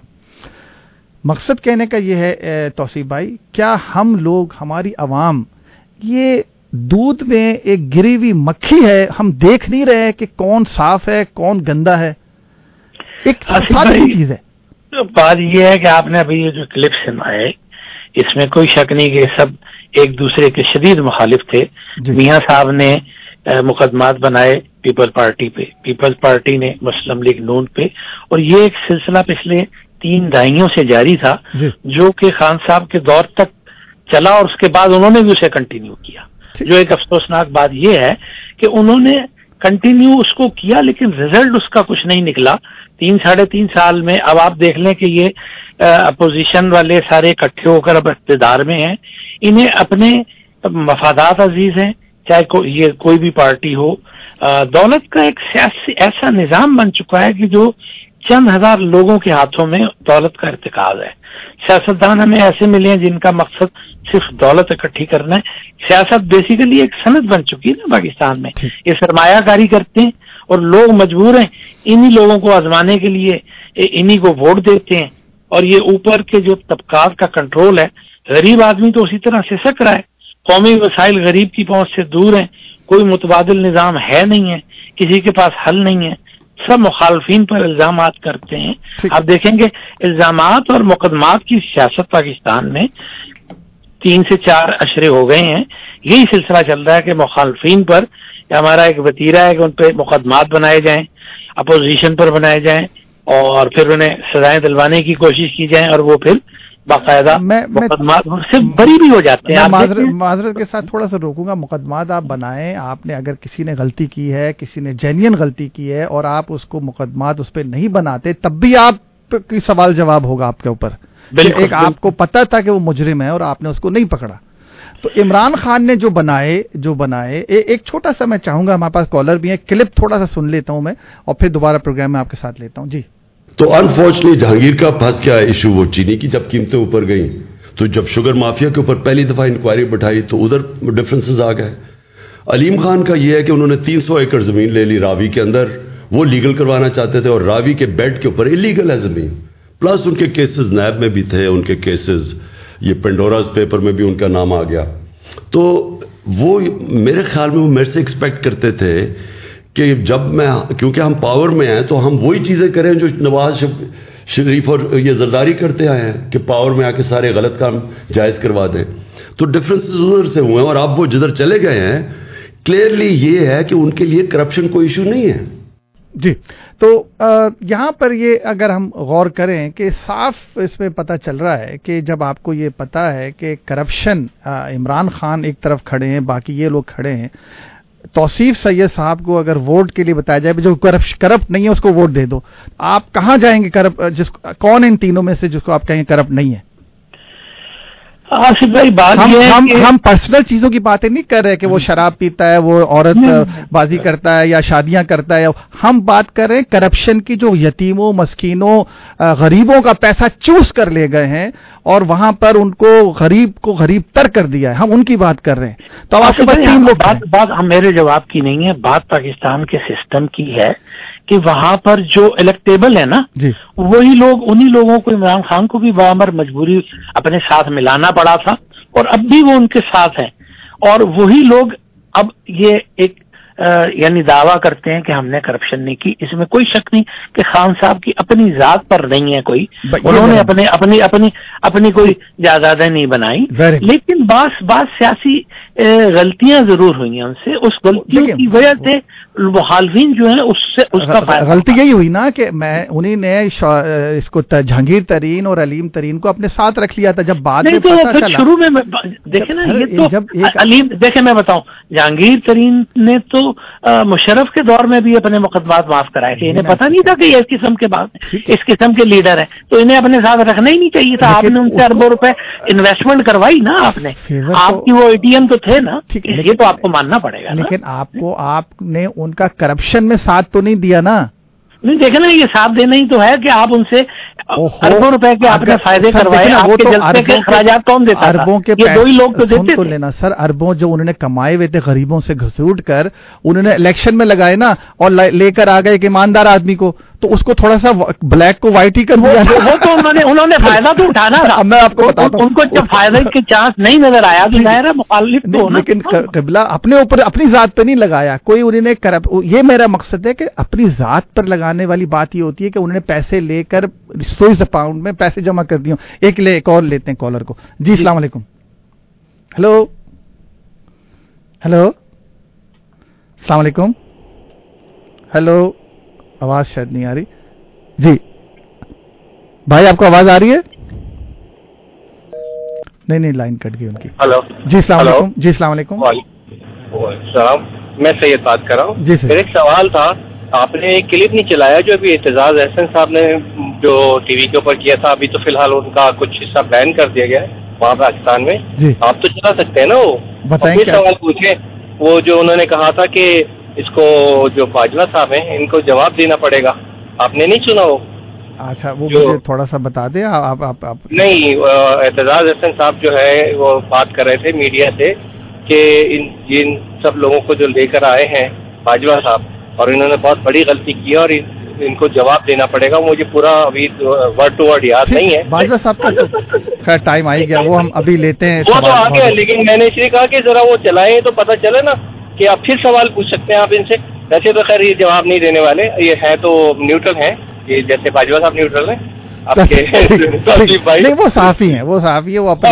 مقصد کہنے کا یہ ہے توصیف بھائی، کیا ہم لوگ، ہماری عوام، یہ دودھ میں ایک گری ہوئی مکھی ہے، ہم دیکھ نہیں رہے کہ کون صاف ہے کون گندا ہے؟ ایک سادی چیز ہے. بات یہ ہے کہ آپ نے ابھی یہ جو کلپ سنائے، اس میں کوئی شک نہیں کہ سب ایک دوسرے کے شدید مخالف تھے. میاں صاحب نے مقدمات بنائے پیپل پارٹی پہ، پیپل پارٹی نے مسلم لیگ نون پہ، اور یہ ایک سلسلہ پچھلے 3 دہائیوں سے جاری تھا جو کہ خان صاحب کے دور تک چلا، اور اس کے بعد انہوں نے بھی اسے کنٹینیو کیا. جو ایک افسوسناک بات یہ ہے کہ انہوں نے کنٹینیو اس کو کیا لیکن ریزلٹ اس کا کچھ نہیں نکلا. 3-3.5 سال میں اب آپ دیکھ لیں کہ یہ اپوزیشن والے سارے اکٹھے ہو کر اب اقتدار میں ہیں. انہیں اپنے مفادات عزیز ہیں، چاہے یہ کوئی بھی پارٹی ہو. دولت کا ایک سیاسی ایسا نظام بن چکا ہے کہ جو چند ہزار لوگوں کے ہاتھوں میں دولت کا ارتکاز ہے. سیاستدان ہمیں ایسے ملے ہیں جن کا مقصد صرف دولت اکٹھی کرنا ہے. سیاست بیسیکلی ایک صنعت بن چکی ہے نا پاکستان میں. یہ سرمایہ کاری کرتے ہیں اور لوگ مجبور ہیں انہی لوگوں کو آزمانے کے لیے انہی کو ووٹ دیتے ہیں. اور یہ اوپر کے جو طبقات کا کنٹرول ہے، غریب آدمی تو اسی طرح سسک رہا ہے. قومی وسائل غریب کی پہنچ سے دور ہیں، کوئی متبادل نظام ہے نہیں ہے، کسی کے پاس حل نہیں ہے. سب مخالفین پر الزامات کرتے ہیں. آپ دیکھیں گے الزامات اور مقدمات کی سیاست پاکستان میں 3 سے 4 اشرے ہو گئے ہیں. یہی سلسلہ چل رہا ہے کہ مخالفین پر ہمارا ایک وتیرہ ہے کہ ان پہ مقدمات بنائے جائیں، اپوزیشن پر بنائے جائیں، اور پھر انہیں سزائیں دلوانے کی کوشش کی جائیں، اور وہ پھر باقاعدہ مقدمات سے بری بھی ہو جاتے ہیں. معذرت کے ساتھ تھوڑا سا روکوں گا. مقدمات آپ بنائیں، آپ نے اگر کسی نے غلطی کی ہے، کسی نے جینین غلطی کی ہے اور آپ اس کو مقدمات اس پہ نہیں بناتے، تب بھی آپ کی سوال جواب ہوگا آپ کے اوپر. ایک آپ کو پتا تھا کہ وہ مجرم ہے اور آپ نے اس کو نہیں پکڑا. تو عمران خان نے جو بنائے ایک چھوٹا سا میں چاہوں گا، ہمارے پاس کالر بھی ہے، کلپ تھوڑا سا سن لیتا ہوں میں اور پھر دوبارہ پروگرام میں آپ کے ساتھ لیتا ہوں. جی. تو انفارچونیٹلی جہانگیر کا پھنس گیا ایشو وہ چینی کی. جب قیمتیں اوپر گئیں تو جب شوگر مافیا کے اوپر پہلی دفعہ انکوائری بٹھائی تو ادھر ڈفرنسز آ گئے. علیم خان کا یہ ہے کہ انہوں نے 300 ایکڑ زمین لے لی راوی کے اندر، وہ لیگل کروانا چاہتے تھے، اور راوی کے بیڈ کے اوپر انلیگل ہے زمین. پلس ان کے کیسز نیب میں بھی تھے، ان کے کیسز یہ پینڈوراز پیپر میں بھی ان کا نام آ گیا. تو وہ میرے خیال میں وہ میرے سے ایکسپیکٹ کرتے تھے کہ جب میں، کیونکہ ہم پاور میں ہیں تو ہم وہی چیزیں کریں جو نواز شریف اور یہ زرداری کرتے آئے ہیں کہ پاور میں آ کے سارے غلط کام جائز کروا دیں. تو ڈفرینسز ادھر سے ہوئے ہیں، اور اب وہ جدھر چلے گئے ہیں کلیئرلی یہ ہے کہ ان کے لیے کرپشن کوئی ایشو نہیں ہے. جی. تو یہاں پر یہ اگر ہم غور کریں کہ صاف اس میں پتہ چل رہا ہے کہ جب آپ کو یہ پتہ ہے کہ کرپشن، عمران خان ایک طرف کھڑے ہیں، باقی یہ لوگ کھڑے ہیں، توصیف سید صاحب کو اگر ووٹ کے لیے بتایا جائے جو کرپٹ نہیں ہے اس کو ووٹ دے دو، آپ کہاں جائیں گے؟ کون ان تینوں میں سے جس کو آپ کہیں گے کرپٹ نہیں ہے؟ آصف بھائی بات ہم پرسنل چیزوں کی باتیں نہیں کر رہے کہ وہ شراب پیتا ہے، وہ عورت بازی کرتا ہے یا شادیاں کرتا ہے. ہم بات کر رہے ہیں کرپشن کی، جو یتیموں، مسکینوں، غریبوں کا پیسہ چوس کر لے گئے ہیں اور وہاں پر ان کو غریب تر کر دیا ہے. ہم ان کی بات کر رہے ہیں. تو آپ کے پاس بات میرے جواب کی نہیں ہے، بات پاکستان کے سسٹم کی ہے کہ وہاں پر جو الیکٹیبل ہے نا، وہی لوگ، انہی لوگوں کو عمران خان کو بھی بامر مجبوری اپنے ساتھ ملانا پڑا تھا، اور اب بھی وہ ان کے ساتھ ہیں. اور وہی لوگ اب یہ ایک یعنی دعویٰ کرتے ہیں کہ ہم نے کرپشن نہیں کی. اس میں کوئی شک نہیں کہ خان صاحب کی اپنی ذات پر نہیں ہے کوئی، انہوں نے اپنی کوئی جائیدادیں نہیں بنائی. لیکن بعض سیاسی غلطیاں ضرور ہوئی ہیں ان سے، اس غلطیوں کی وجہ سے مخالفین جو ہیں اس سے اس کا فائدہ غلطی یہی ہوئی نا کہ انہیں نے اس کو جہانگیر ترین اور علیم ترین کو اپنے ساتھ رکھ لیا تھا، جب بعد میں پتہ چلا شروع میں دیکھیں نا یہ تو علیم، دیکھیں میں بتاؤں جہانگیر ترین نے تو مشرف کے دور میں بھی اپنے مقدمات معاف کرائے تھے، انہیں پتہ نہیں تھا کہ یہ اس قسم کے لیڈر ہیں، تو انہیں اپنے ساتھ رکھنا ہی نہیں چاہیے تھا. آپ نے ان سے اربوں روپے انویسٹمنٹ کروائی نا، آپ نے، آپ کی وہ ATM تو تھے نا، یہ تو آپ کو ماننا پڑے گا. لیکن آپ نے ان کا کرپشن میں ساتھ تو نہیں دیا نا. نہیں دیکھیں نا، یہ ساتھ دینا ہی تو ہے کہ آپ ان سے اربوں روپے کے آپ نے فائدے کروائے، آپ کے جلسے کے اخراجات کون دیتا تھا؟ اربوں کے یہ دو ہی لوگ تو دیتے تو لینا سر، اربوں جو انہوں نے کمائے ہوئے تھے غریبوں سے گھسوٹ کر، انہوں نے الیکشن میں لگائے نا، اور لے کر آ گئے ایک ایماندار آدمی کو، تو اس کو تھوڑا سا بلیک کو وائٹ ہی کر دیا. وہ تو انہوں نے فائدہ تو اٹھانا تھا. میں آپ کو بتاتا ہوں، ان کو جب فائدے کے چانس نہیں نظر آیا تو ظاہر ہے مخالف تو، لیکن قبلہ اپنے اوپر اپنی ذات پہ نہیں لگایا کوئی. انہوں نے یہ میرا مقصد ہے کہ اپنی ذات پر لگانے والی بات یہ ہوتی ہے کہ انہوں نے پیسے لے کر سوئس اکاؤنٹ میں پیسے جمع کر دیے. ایک اور لیتے ہیں کالر کو. جی السلام علیکم. ہلو السلام علیکم. ہلو، آواز شاید نہیں آ رہی. جی بھائی آپ کو آواز آ رہی ہے؟ نہیں لائن کٹ گئی ان کی. ہلو جی السلام علیکم. جی السلام علیکم. السلام، میں سید بات کر رہا ہوں. جی سر، میرا ایک سوال تھا. آپ نے ایک کلپ نہیں چلایا جو ابھی اعتزاز احسن صاحب نے جو ٹی وی کے اوپر کیا تھا، ابھی تو فی الحال ان کا کچھ حصہ بین کر دیا گیا ہے وہاں پاکستان میں. جی آپ تو چلا سکتے ہیں نا، وہ بتائیں. سوال پوچھیں. وہ جو انہوں نے کہا تھا کہ اس کو جو باجوہ صاحب ہیں ان کو جواب دینا پڑے گا، آپ نے نہیں سنا وہ؟ اچھا وہ مجھے تھوڑا سا بتا دیں آپ. نہیں، اعتزاز احسن صاحب جو ہے وہ بات کر رہے تھے میڈیا سے کہ ان سب لوگوں کو جو لے کر آئے ہیں باجوہ صاحب، اور انہوں نے بہت بڑی غلطی کی اور ان کو جواب دینا پڑے گا. مجھے پورا ابھی ورڈ ٹو ورڈ یاد نہیں ہے. باجوہ صاحب کا تو خیر ٹائم آئی گیا، وہ ہم ابھی لیتے ہیں. وہ تو آ گیا، لیکن میں نے اس لیے کہا کہ ذرا وہ چلائیں تو پتہ چلے نا کہ آپ پھر سوال پوچھ سکتے ہیں آپ ان سے. ویسے تو خیر یہ جواب نہیں دینے والے، یہ ہے تو نیوٹرل ہیں، یہ جیسے باجوہ صاحب نیوٹرل ہیں. نہیں وہ صحافی ہیں، وہ اپنی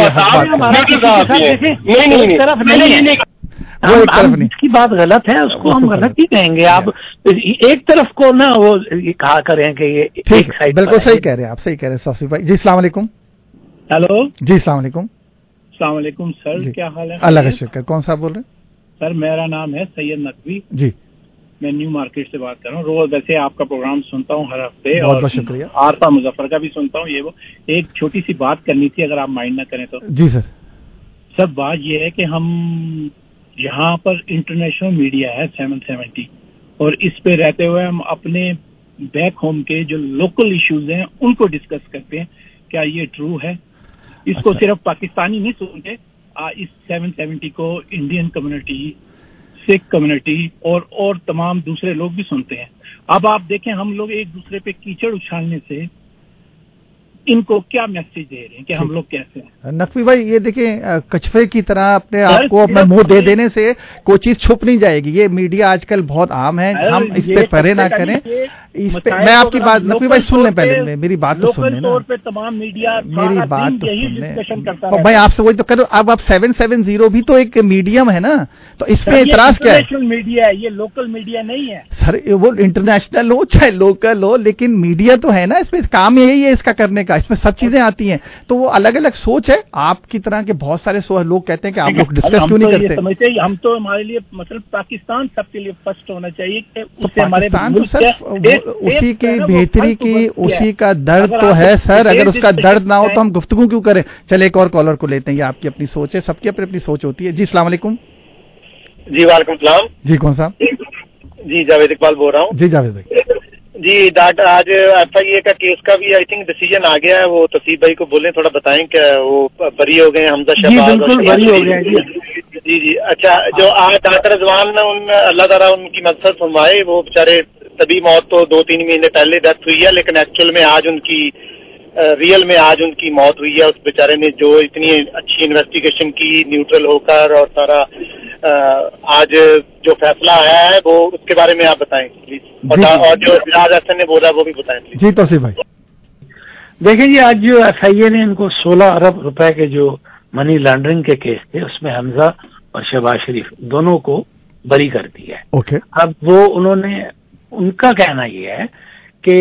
اس کی بات غلط ہے، اس کو ہم غلط ہی کہیں گے. آپ ایک طرف کو نا وہ کہا کریں کہ یہ ٹھیک، بالکل صحیح کہہ رہے ہیں آپ، صحیح کہہ رہے ہیں صافی بھائی. جی السلام علیکم. ہلو جی السلام علیکم. السلام علیکم سر، کیا حال ہے؟ اللہ کا شکر. کون صاحب بول رہے ہیں؟ سر میرا نام ہے سید نقوی. جی میں نیو مارکیٹ سے بات کر رہا ہوں. روز ویسے آپ کا پروگرام سنتا ہوں ہر ہفتے، بہت بہت شکریہ. عارفہ مظفر کا بھی سنتا ہوں. وہ ایک چھوٹی سی بات کرنی تھی اگر آپ مائنڈ نہ کریں تو. جی سر. بات یہ ہے کہ ہم یہاں پر انٹرنیشنل میڈیا ہے 770، اور اس پہ رہتے ہوئے ہم اپنے بیک ہوم کے جو لوکل ایشوز ہیں ان کو ڈسکس کرتے ہیں. کیا یہ ٹرو ہے؟ اس کو صرف پاکستانی نہیں سنتے، اس 770 کو انڈین کمیونٹی، سکھ کمیونٹی اور تمام دوسرے لوگ بھی سنتے ہیں. اب آپ دیکھیں ہم لوگ ایک دوسرے پہ کیچڑ اچھالنے سے ان کو کیا میسج دے رہے ہیں کہ ہم لوگ کیسے ہیں. نقوی بھائی یہ دیکھیں کچھوے کی طرح اپنے آپ کو اپنا منہ دے دینے سے کوئی چیز چھپ نہیں جائے گی. یہ میڈیا آج کل بہت عام ہے، ہم اس پہ پرے نہ کریں. میں آپ کی بات نقوی بھائی سن لیں، پہلے میری بات تو سن لیں نا. تمام میڈیا میری بات تو سن لیں. میں آپ سے وہی تو کروں. اب آپ 770 بھی تو ایک میڈیم ہے نا، تو اس پہ اعتراض کیا ہے؟ انٹرنیشنل میڈیا ہے، یہ لوکل میڈیا نہیں ہے سر. وہ انٹرنیشنل ہو چاہے لوکل ہو، لیکن میڈیا تو ہے نا. اس پہ کام یہی ہے اس کا کرنے کا، اس میں سب چیزیں آتی ہیں. تو وہ الگ الگ سوچ ہے. آپ کی طرح کے بہت سارے لوگ کہتے ہیں کہ آپ لوگ ڈسکس کیوں نہیں کرتے. سمجھتے ہم تو ہمارے لیے مطلب پاکستان سب کے لیے فرسٹ ہونا چاہیے کہ پاکستان تو صرف اسی کی بہتری کی، اسی کا درد تو ہے سر. اگر اس کا درد نہ ہو تو ہم گفتگو کیوں کریں. چلے ایک اور کالر کو لیتے ہیں. یہ آپ کی اپنی سوچ ہے، سب کی اپنی اپنی سوچ ہوتی ہے. جی السلام علیکم. جی وعلیکم السلام. جی کون صاحب؟ جی جاوید اقبال بول رہا ہوں. جی جاوید بھائی. جی ڈاکٹر آج FIA کا کیس کا بھی آئی تھنک ڈیسیجن آ گیا ہے. وہ تصیب بھائی کو بولیں تھوڑا بتائیں کہ وہ بری ہو گئے حمزہ شہباز. بری ہو گئے. جی اچھا. جو آج ڈاکٹر رضوان اللہ تعالیٰ ان کی مقصد فرمائے، وہ بیچارے طبی موت تو 2-3 مہینے پہلے ڈیتھ ہوئی ہے، لیکن ایکچوئل میں آج ان کی ریئل میں آج ان کی موت ہوئی ہے. اس بیچارے نے جو اتنی اچھی انویسٹیگیشن کی نیوٹرل ہو کر، اور سارا آج جو فیصلہ آیا ہے وہ اس کے بارے میں آپ بتائیں پلیز. اور جو اعتزاز احسن نے بولا وہ بھی بتائیں پلیز. جی توصیف بھائی. دیکھیں جی آج جو FIA نے ان کو 16 ارب روپے کے جو منی لانڈرنگ کے کیس تھے، اس میں حمزہ اور शहबाज शरीफ दोनों को बरी कर दिया है। ओके। अब वो उनका कहना ये है कि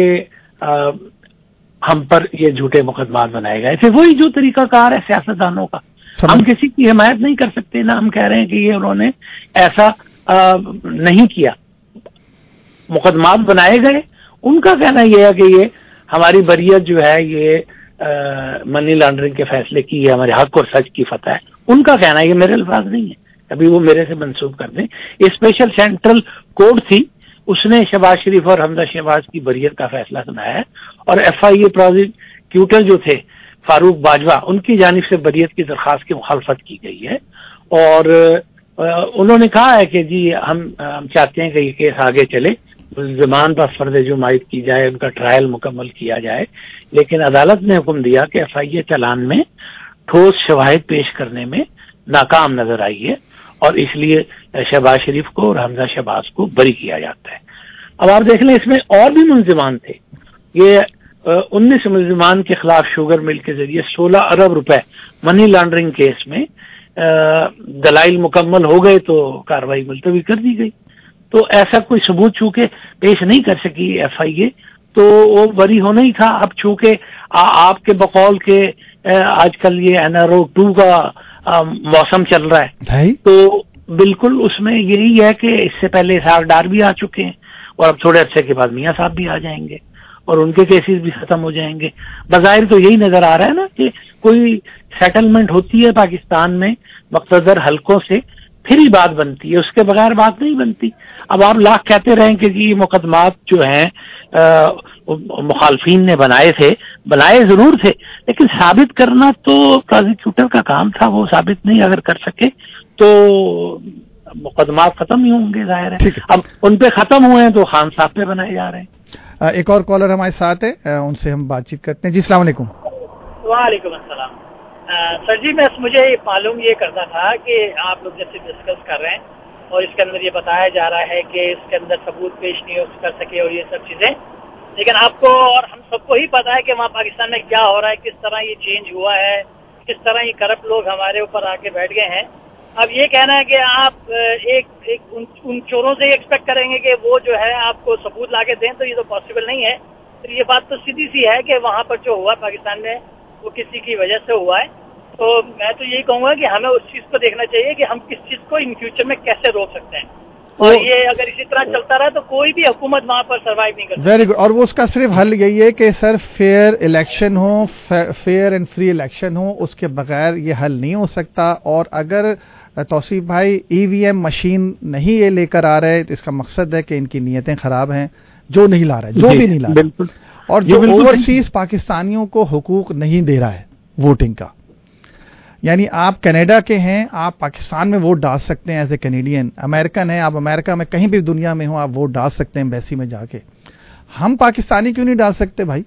हम पर ये झूठे मुकदमात बनाए गए थे। वही जो तरीकाकार है सियासतदानों का, हम किसी की हिमायत नहीं कर सकते ना हम कह रहे हैं कि ये उन्होंने ऐसा नहीं किया, मुकदमात बनाए गए। उनका कहना यह है कि ये हमारी बरियत जो है ये मनी लॉन्ड्रिंग के फैसले की, ये हमारे हक और सच की फतह है। उनका कहना है, ये मेरे अल्फाज नहीं है, अभी वो मेरे से मंसूब कर दें। ये स्पेशल सेंट्रल कोर्ट थी, उसने शहबाज शरीफ और हमजा शहबाज की बरियत का फैसला सुनाया है और FIA प्रोसिक्यूटर जो थे फारूक बाजवा, उनकी जानिब से बरियत की दरखास्त की मुखालफत की गई है और उन्होंने कहा है कि जी हम चाहते हैं कि ये केस आगे चले, ज़मान पर फर्द जुमायत की जाए, उनका ट्रायल मुकम्मल किया जाए। लेकिन अदालत ने हुक्म दिया कि FIA चालान में ठोस शवाहिद पेश करने में नाकाम नजर आई है और इसलिए शहबाज शरीफ को और हमजा शहबाज को बरी किया जाता है। अब आप देख लें, इसमें और भी मुलजिमान थे। ये 19 मुलजिमान के खिलाफ शुगर मिल के जरिए 16 अरब रुपए मनी लॉन्ड्रिंग केस में दलाइल मुकम्मल हो गए तो कार्रवाई मुलतवी कर दी गई। तो ऐसा कोई सबूत चूंकि पेश नहीं कर सकी FIA, तो वो बरी होना ही था। अब चूंकि आपके बकौल के आजकल ये NRO 2 का मौसम चल रहा है, तो बिल्कुल उसमें यही है कि इससे पहले इसहाक डार भी आ चुके हैं और अब थोड़े अरसे के बाद मियां साहब भी आ जाएंगे और उनके केसेस भी खत्म हो जाएंगे। बज़ाहिर तो यही नजर आ रहा है ना कि कोई सेटलमेंट होती है पाकिस्तान में मुख्तदर हलकों से, फिर ही बात बनती है, उसके बगैर बात नहीं बनती। अब आप लाख कहते रहें कि ये मुकदमात जो हैं मुखालफीन ने बनाए जरूर थे, लेकिन साबित करना तो प्रोसिक्यूटर का काम था। वो साबित नहीं अगर कर सके तो मुकदमात खत्म ही होंगे, जाहिर है। अब उन पे खत्म हुए हैं तो खान साहब पे बनाए जा रहे हैं। एक और कॉलर हमारे साथ है, उनसे हम बातचीत करते हैं। जी अस्सलाम वालेकुम। वालेकुम अस्सलाम। सर जी, मुझे मालूम ये करना था कि आप लोग जैसे डिस्कस कर रहे हैं और इसके अंदर ये बताया जा रहा है कि इसके अंदर सबूत पेश नहीं कर सके और ये सब चीजें, लेकिन आपको और हम सबको ही पता है कि वहाँ पाकिस्तान में क्या हो रहा है, किस तरह ये चेंज हुआ है, किस तरह ये करप्ट लोग हमारे ऊपर आके बैठ गए हैं। अब ये कहना है कि आप उन चोरों से एक्सपेक्ट करेंगे कि वो जो है आपको सबूत लाके दें, तो ये तो पॉसिबल नहीं है। तो ये बात तो सीधी सी है कि वहाँ पर जो हुआ पाकिस्तान में वो किसी की वजह से हुआ है। तो मैं तो यही कहूंगा कि हमें उस चीज को देखना चाहिए कि हम किस चीज को इन फ्यूचर में कैसे रोक सकते हैं, और ये अगर इसी तरह चलता रहा तो कोई भी हुकूमत वहाँ पर सर्वाइव नहीं कर सकती। Very good. और वो उसका सिर्फ हल यही है कि सर फेयर इलेक्शन हो, फेयर एंड फ्री इलेक्शन हो, उसके बगैर ये हल नहीं हो सकता। और अगर तौसीफ भाई EVM मशीन नहीं ये लेकर आ रहे तो इसका मकसद है कि इनकी नीयतें खराब हैं, जो नहीं ला रहा है, जो भी नहीं ला रहा, और जो ओवरसीज पाकिस्तानियों को हुकूक नहीं दे रहा है वोटिंग का। यानी आप कनाडा के हैं, आप पाकिस्तान में वोट डाल सकते हैं एज ए कैनेडियन, अमेरिकन है, आप अमेरिका में कहीं भी दुनिया में हो आप वोट डाल सकते हैं एम्बेसी में जाके। हम पाकिस्तानी क्यों नहीं डाल सकते भाई?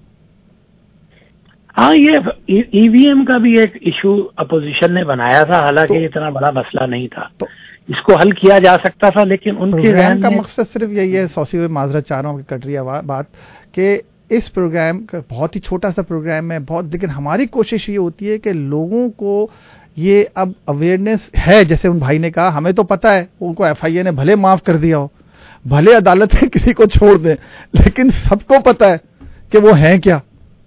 हाँ, ये EVM का भी एक इशू अपोजिशन ने बनाया था, हालांकि इतना बड़ा मसला नहीं था, तो इसको हल किया जा सकता था, लेकिन उनके प्रोग्राम का मकसद सिर्फ यही है। सौसी हुए माजरत चाह रहा हूँ कि कट रही है बात, कि इस प्रोग्राम का बहुत ही छोटा सा प्रोग्राम है बहुत, लेकिन हमारी कोशिश ये होती है कि लोगों को ये अब अवेयरनेस है। जैसे उन भाई ने कहा, हमें तो पता है, उनको FIA ने भले माफ कर दिया हो, भले अदालत में किसी को छोड़ दें, लेकिन सबको पता है कि वो हैं क्या,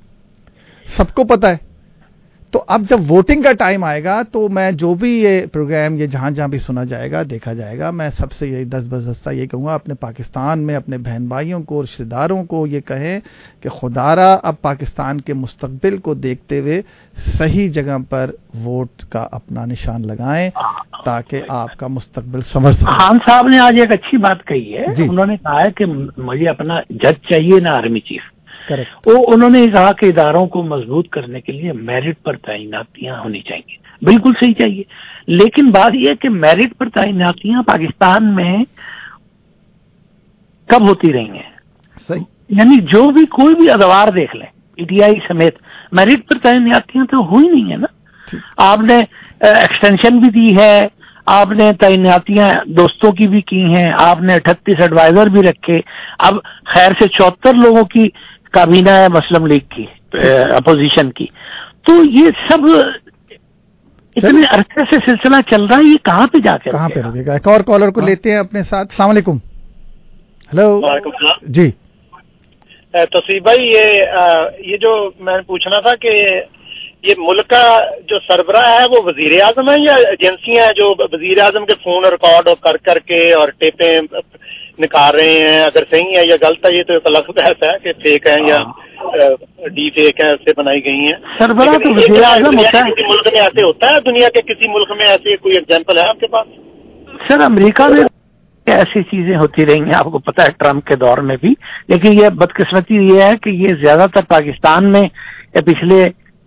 सबको पता है। तो अब जब वोटिंग का टाइम आएगा तो मैं जो भी ये प्रोग्राम ये जहां जहां भी सुना जाएगा, देखा जाएगा, मैं सबसे यही दस्ता ये कहूंगा, अपने पाकिस्तान में अपने बहन भाइयों को, रिश्तेदारों को ये कहें कि खुदारा अब पाकिस्तान के मुस्तकबिल को देखते हुए सही जगह पर वोट का अपना निशान लगाएं ताकि आपका मुस्तकबिल संवर सके। खान साहब ने आज एक अच्छी बात कही है, उन्होंने कहा है कि मुझे अपना जज चाहिए ना आर्मी चीफ। वो उन्होंने कहा कि इदारों को मजबूत करने के लिए मेरिट पर तैनातियां होनी चाहिए, बिल्कुल सही चाहिए, लेकिन बात यह कि मेरिट पर तैनातियां पाकिस्तान में कब होती रही हैं? सही, यानी जो भी कोई भी अदवार देख लें, PTI समेत, मेरिट पर तैनातियां तो हुई नहीं है ना। आपने एक्सटेंशन भी दी है, आपने तैनातियां दोस्तों की भी की हैं, आपने 38 एडवाइजर भी रखे, अब खैर से 74 लोगों की काबीना है मुस्लिम लीग की, अपोजिशन की। तो ये सब इतने अरसे से सिलसिला चल रहा है, ये कहाँ पे जाके कहाँ पे रुकेगा? एक और कॉलर को लेते हैं अपने साथ। अस्सलाम वालेकुम। हेलो जी। तौसीफ भाई, ये जो मैं पूछना था कि ये मुल्क का जो सरबराह है वो वजीर आजम है या एजेंसियां हैं जो वजीर आजम के फोन रिकॉर्ड कर करके और टेपें निकाल रहे हैं? अगर सही है या गलत है ये तो एक अलग बहस है कि फेक है या डी फेक है, उससे बनाई गई है। सरबराह तो वजीर आजम होता है। किसी मुल्क में ऐसे होता है? दुनिया के किसी मुल्क में ऐसे कोई एग्जाम्पल है आपके पास? सर अमेरिका में ऐसी चीजें होती रही हैं, आपको पता है, ट्रम्प के दौर में भी। लेकिन ये बदकिस्मती ये है कि ये ज्यादातर पाकिस्तान में पिछले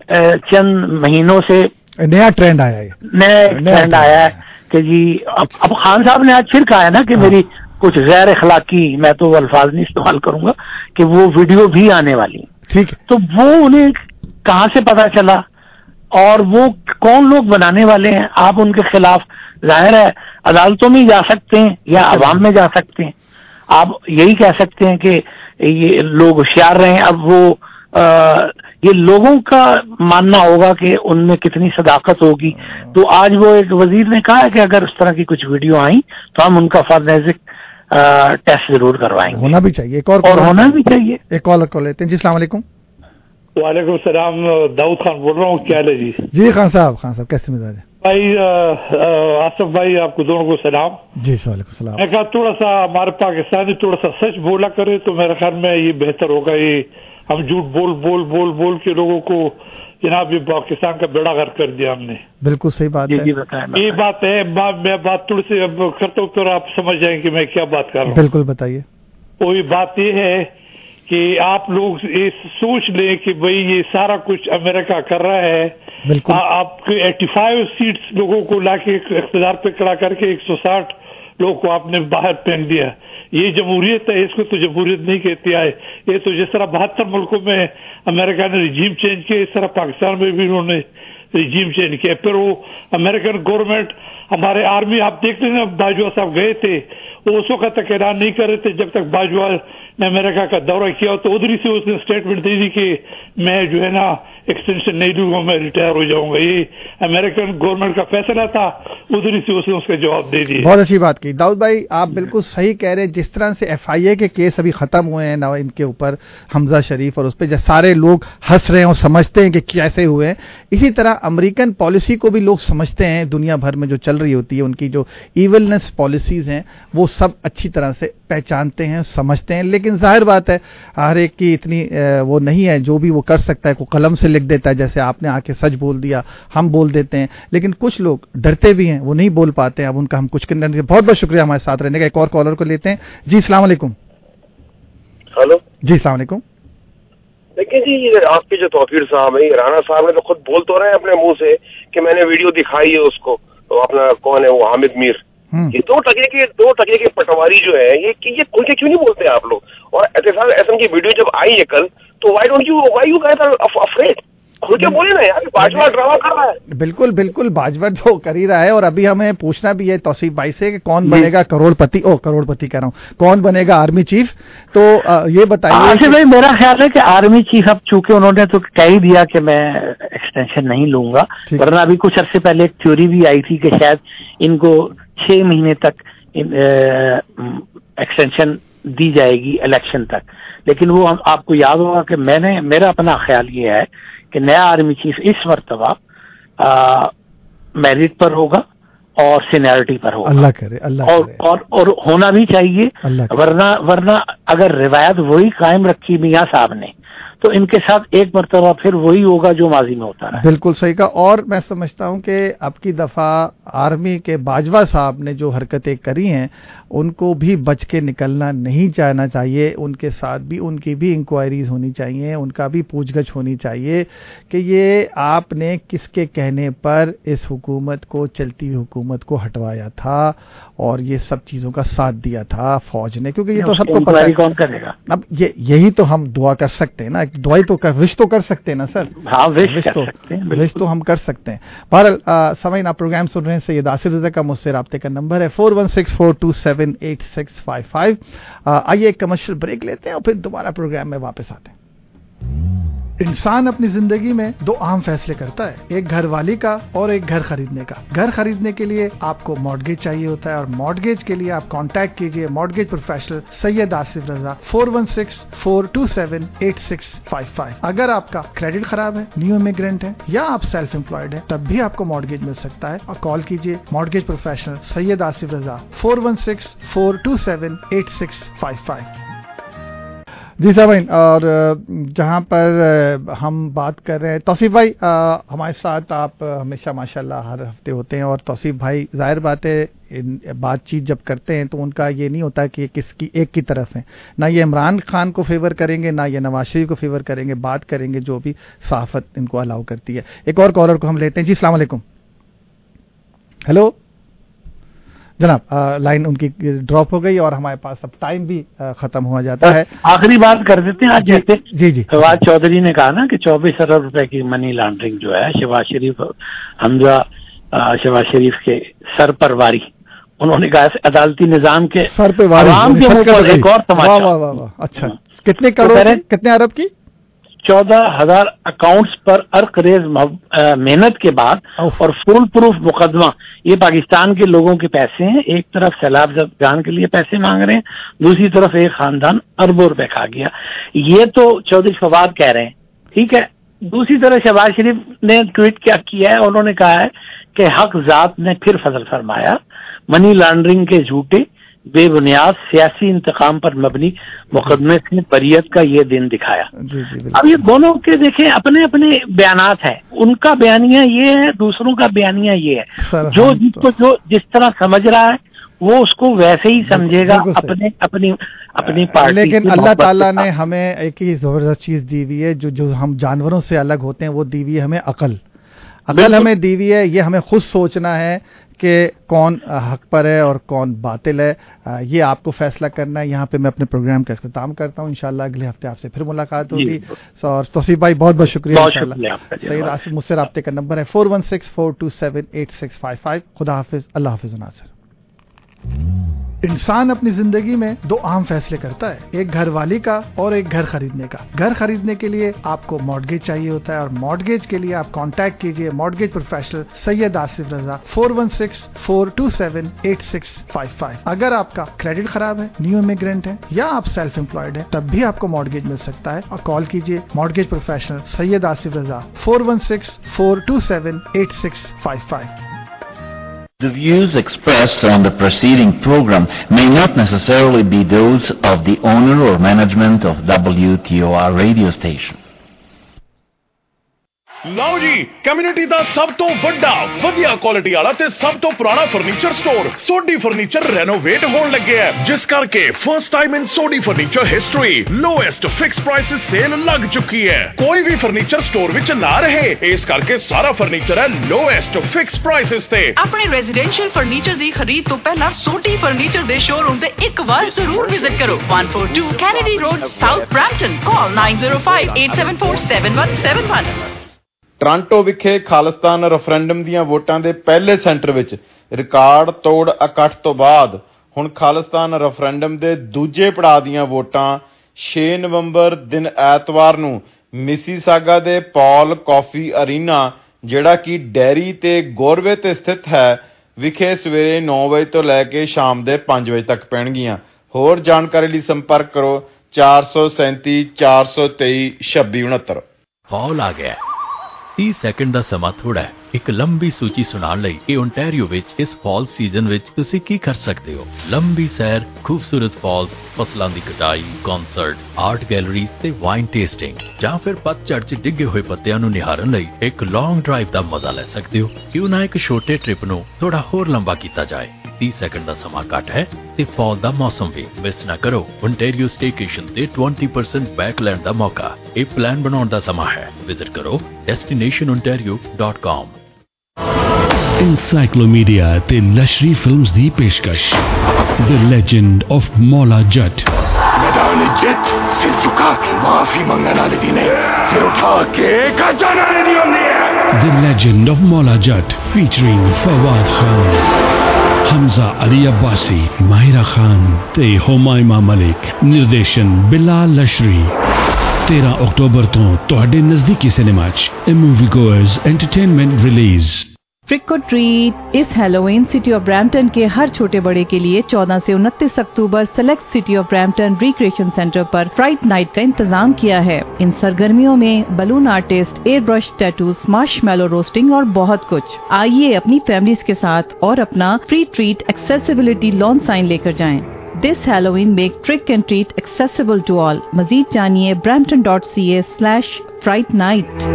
चंद महीनों से नया ट्रेंड आया है। नया ट्रेंड आया है कि जी अब खान साहब ने आज फिर कहा है ना कि मेरी कुछ गैर अखलाकी, मैं तो अल्फाज नहीं इस्तेमाल करूंगा, कि वो वीडियो भी आने वाली है। ठीक है, तो वो उन्हें कहाँ से पता चला और वो कौन लोग बनाने वाले हैं? आप उनके खिलाफ जाहिर है अदालतों में जा सकते हैं या अवाम में जा सकते हैं। आप यही कह सकते हैं कि ये लोग होशियार रहे हैं। अब वो ये लोगों का मानना होगा कि उनमें कितनी सदाकत होगी। तो आज वो एक वजीर ने कहा है कि अगर उस तरह की कुछ वीडियो आई तो हम उनका फॉरेंसिक टेस्ट जरूर करवाएंगे। होना भी चाहिए। एक और होना भी चाहिए। एक कॉलर को लेते हैं जी। अस्सलाम वालेकुम। वालेकुम सलाम, दाऊद खान बोल रहा हूँ। क्या है जी? जी खान साहब कैसे मिजाज है? भाई आसफ भाई, आपको दोनों को सलाम जी। वालेकुम सलाम। मैं कहा थोड़ा सा हमारे पाकिस्तानी थोड़ा सा सच बोला करे तो मेरे ख्याल में ये बेहतर होगा। ये हम झूठ बोल के लोगों को जनाब ये पाकिस्तान का बेड़ा गर्क कर दिया हमने। बिल्कुल सही बात है। ये बात है। मैं बात थोड़ी सी करता हूँ तो आप समझ जाएंगे कि मैं क्या बात कर रहा हूँ। बिल्कुल बताइए। वही बात ये है कि आप लोग ये सोच लें कि भाई ये सारा कुछ अमेरिका कर रहा है। बिल्कुल। आपके 85 सीट्स लोगों को लाके इख्तियार पे खड़ा करके 160 लोगों को आपने बाहर फेंक दिया। ये जमहूरियत है? इसको तो जमहूरियत नहीं कहते आए। ये तो जिस तरह 72 मुल्कों में अमेरिका ने रिजीम चेंज किया, इस तरह पाकिस्तान में भी उन्होंने रिजीम चेंज किया। फिर वो अमेरिकन गवर्नमेंट, हमारे आर्मी, आप देखते हैं बाजवा साहब गए थे, वो उस वक्त तक ऐलान नहीं कर रहे थे जब तक बाजवा ने अमेरिका का दौरा किया। तो उधर से उसने स्टेटमेंट दे दी कि मैं जो है ना एक्सटेंशन नहीं दूंगा, मैं रिटायर हो जाऊंगा। ये अमेरिकन गवर्नमेंट का फैसला था, उधर से उसने उसका जवाब दे दिया। बहुत अच्छी बात की दाऊद भाई, आप बिल्कुल सही कह रहे हैं। जिस तरह से FIA के केस अभी खत्म हुए हैं ना इनके ऊपर, हमजा शरीफ, और उस पर सारे लोग हंस रहे हैं और समझते हैं कि कैसे हुए हैं, इसी तरह अमेरिकन पॉलिसी को भी लोग समझते हैं। दुनिया भर में जो चल रही होती है, उनकी जो इविलनेस पॉलिसीज हैं, वो सब अच्छी तरह से पहचानते हैं, समझते हैं। लेकिन जाहिर बात है हर एक की इतनी वो नहीं है, जो भी वो कर सकता है, को कलम से लिख देता है। जैसे आपने आके सच बोल दिया, हम बोल देते हैं, लेकिन कुछ लोग डरते भी हैं, वो नहीं बोल पाते हैं। अब उनका हम कुछ करने। बहुत बहुत शुक्रिया हमारे साथ रहने का। एक और कॉलर को लेते हैं जी। अस्सलाम वालेकुम। हेलो जी। अस्सलाम वालेकुम। देखिए जी, आपके जो तौकीर साहब है, राना साहब ने तो खुद बोल तो रहे हैं अपने मुंह से कि मैंने वीडियो दिखाई है उसको, तो अपना कौन है वो, हामिद मीर। ये 2 टके के पटवारी जो है, ये खुल के क्यों नहीं बोलते आप लोग? और एहतसाब एहसन की वीडियो जब आई है कल, तो why you guys are afraid? खुल के बोले ना यार, बाजवा ड्रामा कर रहा है। बिल्कुल बाजवा तो कर ही रहा है। और अभी हमें पूछना भी है तौसीफ भाई से कि कौन बनेगा करोड़पति कह रहा हूँ, कौन बनेगा आर्मी चीफ? तो ये बताइए भाई। मेरा ख्याल है कि आर्मी चीफ, अब चूंकि उन्होंने तो कह ही दिया कि मैं एक्सटेंशन नहीं लूंगा, वरना अभी कुछ अरसे पहले एक थ्योरी भी आई थी कि शायद इनको 6 महीने तक एक्सटेंशन दी जाएगी इलेक्शन तक। लेकिन वो आपको याद होगा कि मेरा अपना ख्याल ये है कि नया आर्मी चीफ इस मर्तबा मेरिट पर होगा और सीनियरिटी पर होगा। अल्लाह करे। और होना भी चाहिए, वरना अगर रिवायत वही कायम रखी मियां साहब ने, तो इनके साथ एक मर्तबा फिर वही होगा जो माजी में होता है। बिल्कुल सही कहा। और मैं समझता हूं कि अब की दफा आर्मी के बाजवा साहब ने जो हरकतें करी हैं, उनको भी बच के निकलना नहीं चाहना चाहिए। उनके साथ भी उनकी भी इंक्वायरीज होनी चाहिए, उनका भी पूछगछ होनी चाहिए कि ये आपने किसके कहने पर इस हुकूमत को, चलती हुई हुकूमत को हटवाया था और ये सब चीजों का साथ दिया था फौज ने, क्योंकि ये तो सबको पता है। कौन करेगा? अब यही तो हम दुआ कर सकते हैं ना, दुआई तो विश तो कर सकते हैं ना सर। हाँ, विश तो हम कर सकते हैं। बहरहाल समय आप प्रोग्राम सुन रहे हैं, सैयद आसिफ रज़ा का मुझसे राब्ते का नंबर है 4164278655। आइए एक कमर्शियल ब्रेक लेते हैं और फिर दोबारा प्रोग्राम में वापस आते हैं। इंसान अपनी जिंदगी में दो अहम फैसले करता है, एक घर वाली का और एक घर खरीदने का। घर खरीदने के लिए आपको मॉर्गेज चाहिए होता है और मॉर्गेज के लिए आप कांटेक्ट कीजिए मॉर्गेज प्रोफेशनल सैयद आसिफ रजा 416-427-8655। अगर आपका क्रेडिट खराब है, न्यू इमिग्रेंट है या आप सेल्फ एम्प्लॉयड है, तब भी आपको मॉर्गेज मिल सकता है और कॉल कीजिए मॉर्गेज प्रोफेशनल सैयद आसिफ रजा 416-427-8655। जी साहब, और जहाँ पर हम बात कर रहे हैं, तौसीफ भाई हमारे साथ आप हमेशा माशाल्लाह हर हफ्ते होते हैं। और तौसीफ भाई जाहिर बात है बातचीत जब करते हैं तो उनका ये नहीं होता कि किसकी एक की तरफ है, ना ये इमरान खान को फेवर करेंगे ना ये नवाज शरीफ को फेवर करेंगे, बात करेंगे जो भी सहाफत इनको अलाउ करती है। एक और कॉलर को हम लेते हैं। जी अस्सलाम वालेकुम। हेलो जनाब, लाइन उनकी ड्रॉप हो गई और हमारे पास अब टाइम भी खत्म हो जाता है। आखिरी बात कर देते हैं आज। जैसे जी फवाद चौधरी ने कहा ना कि 24 अरब रुपए की मनी लॉन्ड्रिंग जो है शहबाज शरीफ हमजा शहबाज शरीफ के सर पर वारी, उन्होंने कहा अदालती निजाम के सर पे वारी, आवाम के मुंह पर एक और तमाचा। वाह वाह वाह, अच्छा कितने करोड़, कितने अरब की? 14,000 अकाउंट्स पर अर्करेज मेहनत के बाद और फुल प्रूफ मुकदमा। ये पाकिस्तान के लोगों के पैसे हैं, एक तरफ सैलाब जदगान के लिए पैसे मांग रहे हैं, दूसरी तरफ एक खानदान अरबों रुपए खा गया। ये तो चौधरी फवाद कह रहे हैं, ठीक है। दूसरी तरफ शहबाज शरीफ ने ट्वीट क्या किया है, उन्होंने कहा है कि हक जात ने फिर फजल फरमाया, मनी लॉन्ड्रिंग के झूठे बेबुनियाद सियासी इंतकाम पर मबनी मुकदमे से बरियत का ये दिन दिखाया। अब ये दोनों के देखें अपने अपने बयानात हैं, उनका बयानिया ये है, दूसरों का बयानिया ये है। जो जिसको जो जिस तरह समझ रहा है वो उसको वैसे ही समझेगा अपनी पार्टी। लेकिन अल्लाह ताला ने हमें एक ही जबरदस्त चीज दी हुई है, जो हम जानवरों से अलग होते हैं, वो दी हुई है हमें अकल हमें दी हुई है। ये हमें खुद सोचना है कि कौन हक पर है और कौन बातिल है, ये आपको फैसला करना है। यहाँ पे मैं अपने प्रोग्राम का इख्तिताम करता हूँ। इंशाल्लाह अगले हफ्ते आपसे फिर मुलाकात होगी। और तौसीफ भाई बहुत बहुत शुक्रिया। सैयद आसिफ, मुझसे राब्ते का नंबर है 416-427-8655। खुदा हाफिज, अल्लाह हाफिज नासिर। इंसान अपनी जिंदगी में दो अहम फैसले करता है, एक घर वाली का और एक घर खरीदने का। घर खरीदने के लिए आपको मॉर्गेज चाहिए होता है और मॉर्गेज के लिए आप कांटेक्ट कीजिए मॉर्गेज प्रोफेशनल सैयद आसिफ रजा 416-427-8655। अगर आपका क्रेडिट खराब है, न्यू इमिग्रेंट है या आप सेल्फ एम्प्लॉयड है, तब भी आपको मॉर्गेज मिल सकता है और कॉल कीजिए mortgage professional Syed Asif Raza 416-427-8655। The views expressed on the preceding program may not necessarily be those of the owner or management of WTOR radio station. ਲਓ ਜੀ, ਕਮਿਊਨਿਟੀ ਦਾ ਸਭ ਤੋਂ ਵੱਡਾ ਵਧੀਆ ਕੁਆਲਿਟੀ ਵਾਲਾ ਤੇ ਸਭ ਤੋਂ ਪੁਰਾਣਾ furniture store Sodhi furniture renovate ਹੋਣ ਲੱਗਿਆ ਹੈ, ਜਿਸ ਕਰਕੇ first time in Sodhi furniture history lowest fix prices sale ਲੱਗ ਚੁੱਕੀ ਹੈ। ਕੋਈ ਵੀ ਫਰਨੀਚਰ ਸਟੋਰ ਵਿੱਚ ਨਾ ਰਹੇ, ਇਸ ਕਰਕੇ ਸਾਰਾ ਫਰਨੀਚਰ ਹੈ ਲੋਐਸਟ ਫਿਕਸ ਪ੍ਰਾਈਸਿਸ ਤੇ। ਆਪਣੇ ਰੈਜ਼ੀਡੈਂਸ਼ੀਅਲ ਫਰਨੀਚਰ ਦੀ ਖਰੀਦ ਤੋਂ ਪਹਿਲਾਂ ਸੋਢੀ ਫਰਨੀਚਰ ਦੇ ਸ਼ੋਰੂਮ ਤੇ ਇੱਕ ਵਾਰ ਜ਼ਰੂਰ ਵਿਜ਼ਿਟ ਕਰੋ। 142 Kennedy road, south Brampton. Call 9058747171। Toronto ਵਿਖੇ ਖਾਲਿਸਤਾਨ ਰੈਫਰੈਂਡਮ ਦੀਆਂ ਵੋਟਾਂ ਦੇ ਪਹਿਲੇ ਸੈਂਟਰ ਵਿੱਚ ਰਿਕਾਰਡ ਤੋੜ ਇਕੱਠ ਤੋਂ ਬਾਅਦ ਹੁਣ ਖਾਲਿਸਤਾਨ ਰੈਫਰੈਂਡਮ ਦੇ ਦੂਜੇ ਪੜਾਅ ਦੀਆਂ ਵੋਟਾਂ 6 ਨਵੰਬਰ ਦਿਨ ਐਤਵਾਰ ਨੂੰ ਮਿਸੀਸਾਗਾ ਦੇ ਪੌਲ ਕਾਫੀ ਅਰੀਨਾ, ਜਿਹੜਾ ਕਿ ਡੈਰੀ ਤੇ ਗੋਰਵੇ ਤੇ ਸਥਿਤ ਹੈ, ਵਿਖੇ ਸਵੇਰੇ 9 ਵਜੇ ਤੋਂ ਲੈ ਕੇ ਸ਼ਾਮ ਦੇ 5 ਵਜੇ ਤੱਕ ਪੈਣਗੀਆਂ। ਹੋਰ ਜਾਣਕਾਰੀ ਲਈ ਸੰਪਰਕ ਕਰੋ 437 423 2669। ਫੌਲ ਆ ਗਿਆ। 30 ਸੈਕਿੰਡ ਦਾ ਸਮਾਂ ਥੋੜਾ ਹੈ। ਇੱਕ ਲੰਬੀ ਸੂਚੀ ਸੁਣਾਉਣ ਲਈ ਇਹ ਓਨਟਾਰੀਓ ਵਿੱਚ ਇਸ ਫਾਲ ਸੀਜ਼ਨ ਵਿੱਚ ਤੁਸੀਂ ਕੀ ਕਰ ਸਕਦੇ ਹੋ? ਲੰਬੀ ਸੈਰ, ਖੂਬਸੂਰਤ ਫਾਲਸ, ਫਸਲਾਂ ਦੀ ਕਟਾਈ, ਕਨਸਰਟ, ਆਰਟ ਗੈਲਰੀਜ਼ ਤੇ ਵਾਈਨ ਟੇਸਟਿੰਗ, ਜਾਂ ਫਿਰ ਪਤਝੜ 'ਚ ਡਿੱਗੇ ਹੋਏ ਪੱਤਿਆਂ ਨੂੰ ਨਿਹਾਰਨ ਲਈ ਇੱਕ ਲੌਂਗ ਡਰਾਈਵ ਦਾ ਮਜ਼ਾ ਲੈ ਸਕਦੇ ਹੋ। ਕਿਉਂ ਨਾ ਇੱਕ ਛੋਟੇ ਟ੍ਰਿਪ ਨੂੰ ਥੋੜਾ ਹੋਰ ਲੰਬਾ ਕੀਤਾ ਜਾਏ। 30 ਸੈਕਿੰਡ ਦਾ ਸਮਾਂ ਘੱਟ ਹੈ ਤੇ ਫਾਲ ਦਾ ਮੌਸਮ ਵੀ ਮਿਸ ਨਾ ਕਰੋ। ਓਨਟਾਰੀਓ ਸਟੇਕੇਸ਼ਨ ਤੇ 20% ਬੈਕ ਲੈਣ ਦਾ ਮੌਕਾ। ਇਹ ਪਲਾਨ ਬਣਾਉਣ ਦਾ ਸਮਾਂ ਹੈ। ਵਿਜ਼ਿਟ ਕਰੋ destinationontario.com। Encyclomedia ਤੇ ਲਸ਼ਰੀ ਫਿਲਮਸ ਦੀ ਪੇਸ਼ਕਸ਼ The Legend of Mola Jat। मैदान जित सिर झुका के माफी मांगने वाले दिन है, सिर उठा के खजाना नहीं होने है। The Legend of Mola Jat featuring Fawad Khan, Hamza Ali Abbasi, Mahira Khan ਤੇ ਹੁਮਾਇਮਾ ਮਲਿਕ। ਨਿਰਦੇਸ਼ਨ ਬਿਲਾਲ ਲਸ਼ਰੀ। 13 ਅਕਤੂਬਰ ਤੋਂ ਤੁਹਾਡੇ ਨਜ਼ਦੀਕੀ ਸਿਨੇਮਾ 'ਚ A Moviegoers Entertainment release. Trick और ट्रीट इस हैलोवीन सिटी ऑफ ब्रैम्पटन के हर छोटे बड़े के लिए 14 से 29 October select city of Brampton recreation centre पर फ्राइट नाइट का इंतजाम किया है। इन सरगर्मियों में balloon artist, air brush tattoos, marshmallow roasting और बहुत कुछ। आइए अपनी फैमिलीज के साथ और अपना free treat accessibility lawn sign लेकर जाएं। This Halloween make trick and treat accessible to all. मजीद जानिए brampton.ca/fright night।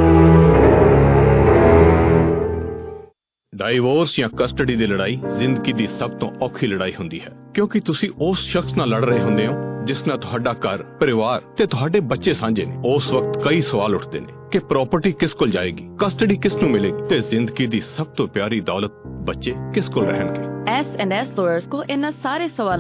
ਡਾਈਵੋਰਸ ਜਾਂ ਕਸਟਡੀ ਦੀ ਲੜਾਈ ਜ਼ਿੰਦਗੀ ਦੀ ਸਭ ਤੋਂ ਔਖੀ ਲੜਾਈ ਹੁੰਦੀ ਹੈ, ਕਿਉਂਕਿ ਤੁਸੀਂ ਉਸ ਸ਼ਖਸ ਨਾਲ ਲੜ ਰਹੇ ਹੁੰਦੇ ਹੋ ਜਿਸ ਨਾਲ ਤੁਹਾਡਾ ਘਰ, ਪਰਿਵਾਰ ਤੇ ਤੁਹਾਡੇ ਬੱਚੇ ਸਾਂਝੇ ਨੇ। ਉਸ ਵਕਤ ਕਈ ਸਵਾਲ ਉੱਠਦੇ ਨੇ ਕਿ ਪ੍ਰਾਪਰਟੀ ਕਿਸ ਕੋਲ ਜਾਏਗੀ, ਕਸਟਡੀ ਕਿਸ ਨੂੰ ਮਿਲੇਗੀ ਤੇ ਜ਼ਿੰਦਗੀ ਦੀ ਸਭ ਤੋਂ ਪਿਆਰੀ ਦੌਲਤ ਬੱਚੇ ਕਿਸ ਕੋਲ ਰਹਿਣਗੇ। S&S Lawyers को इन सारे सवाल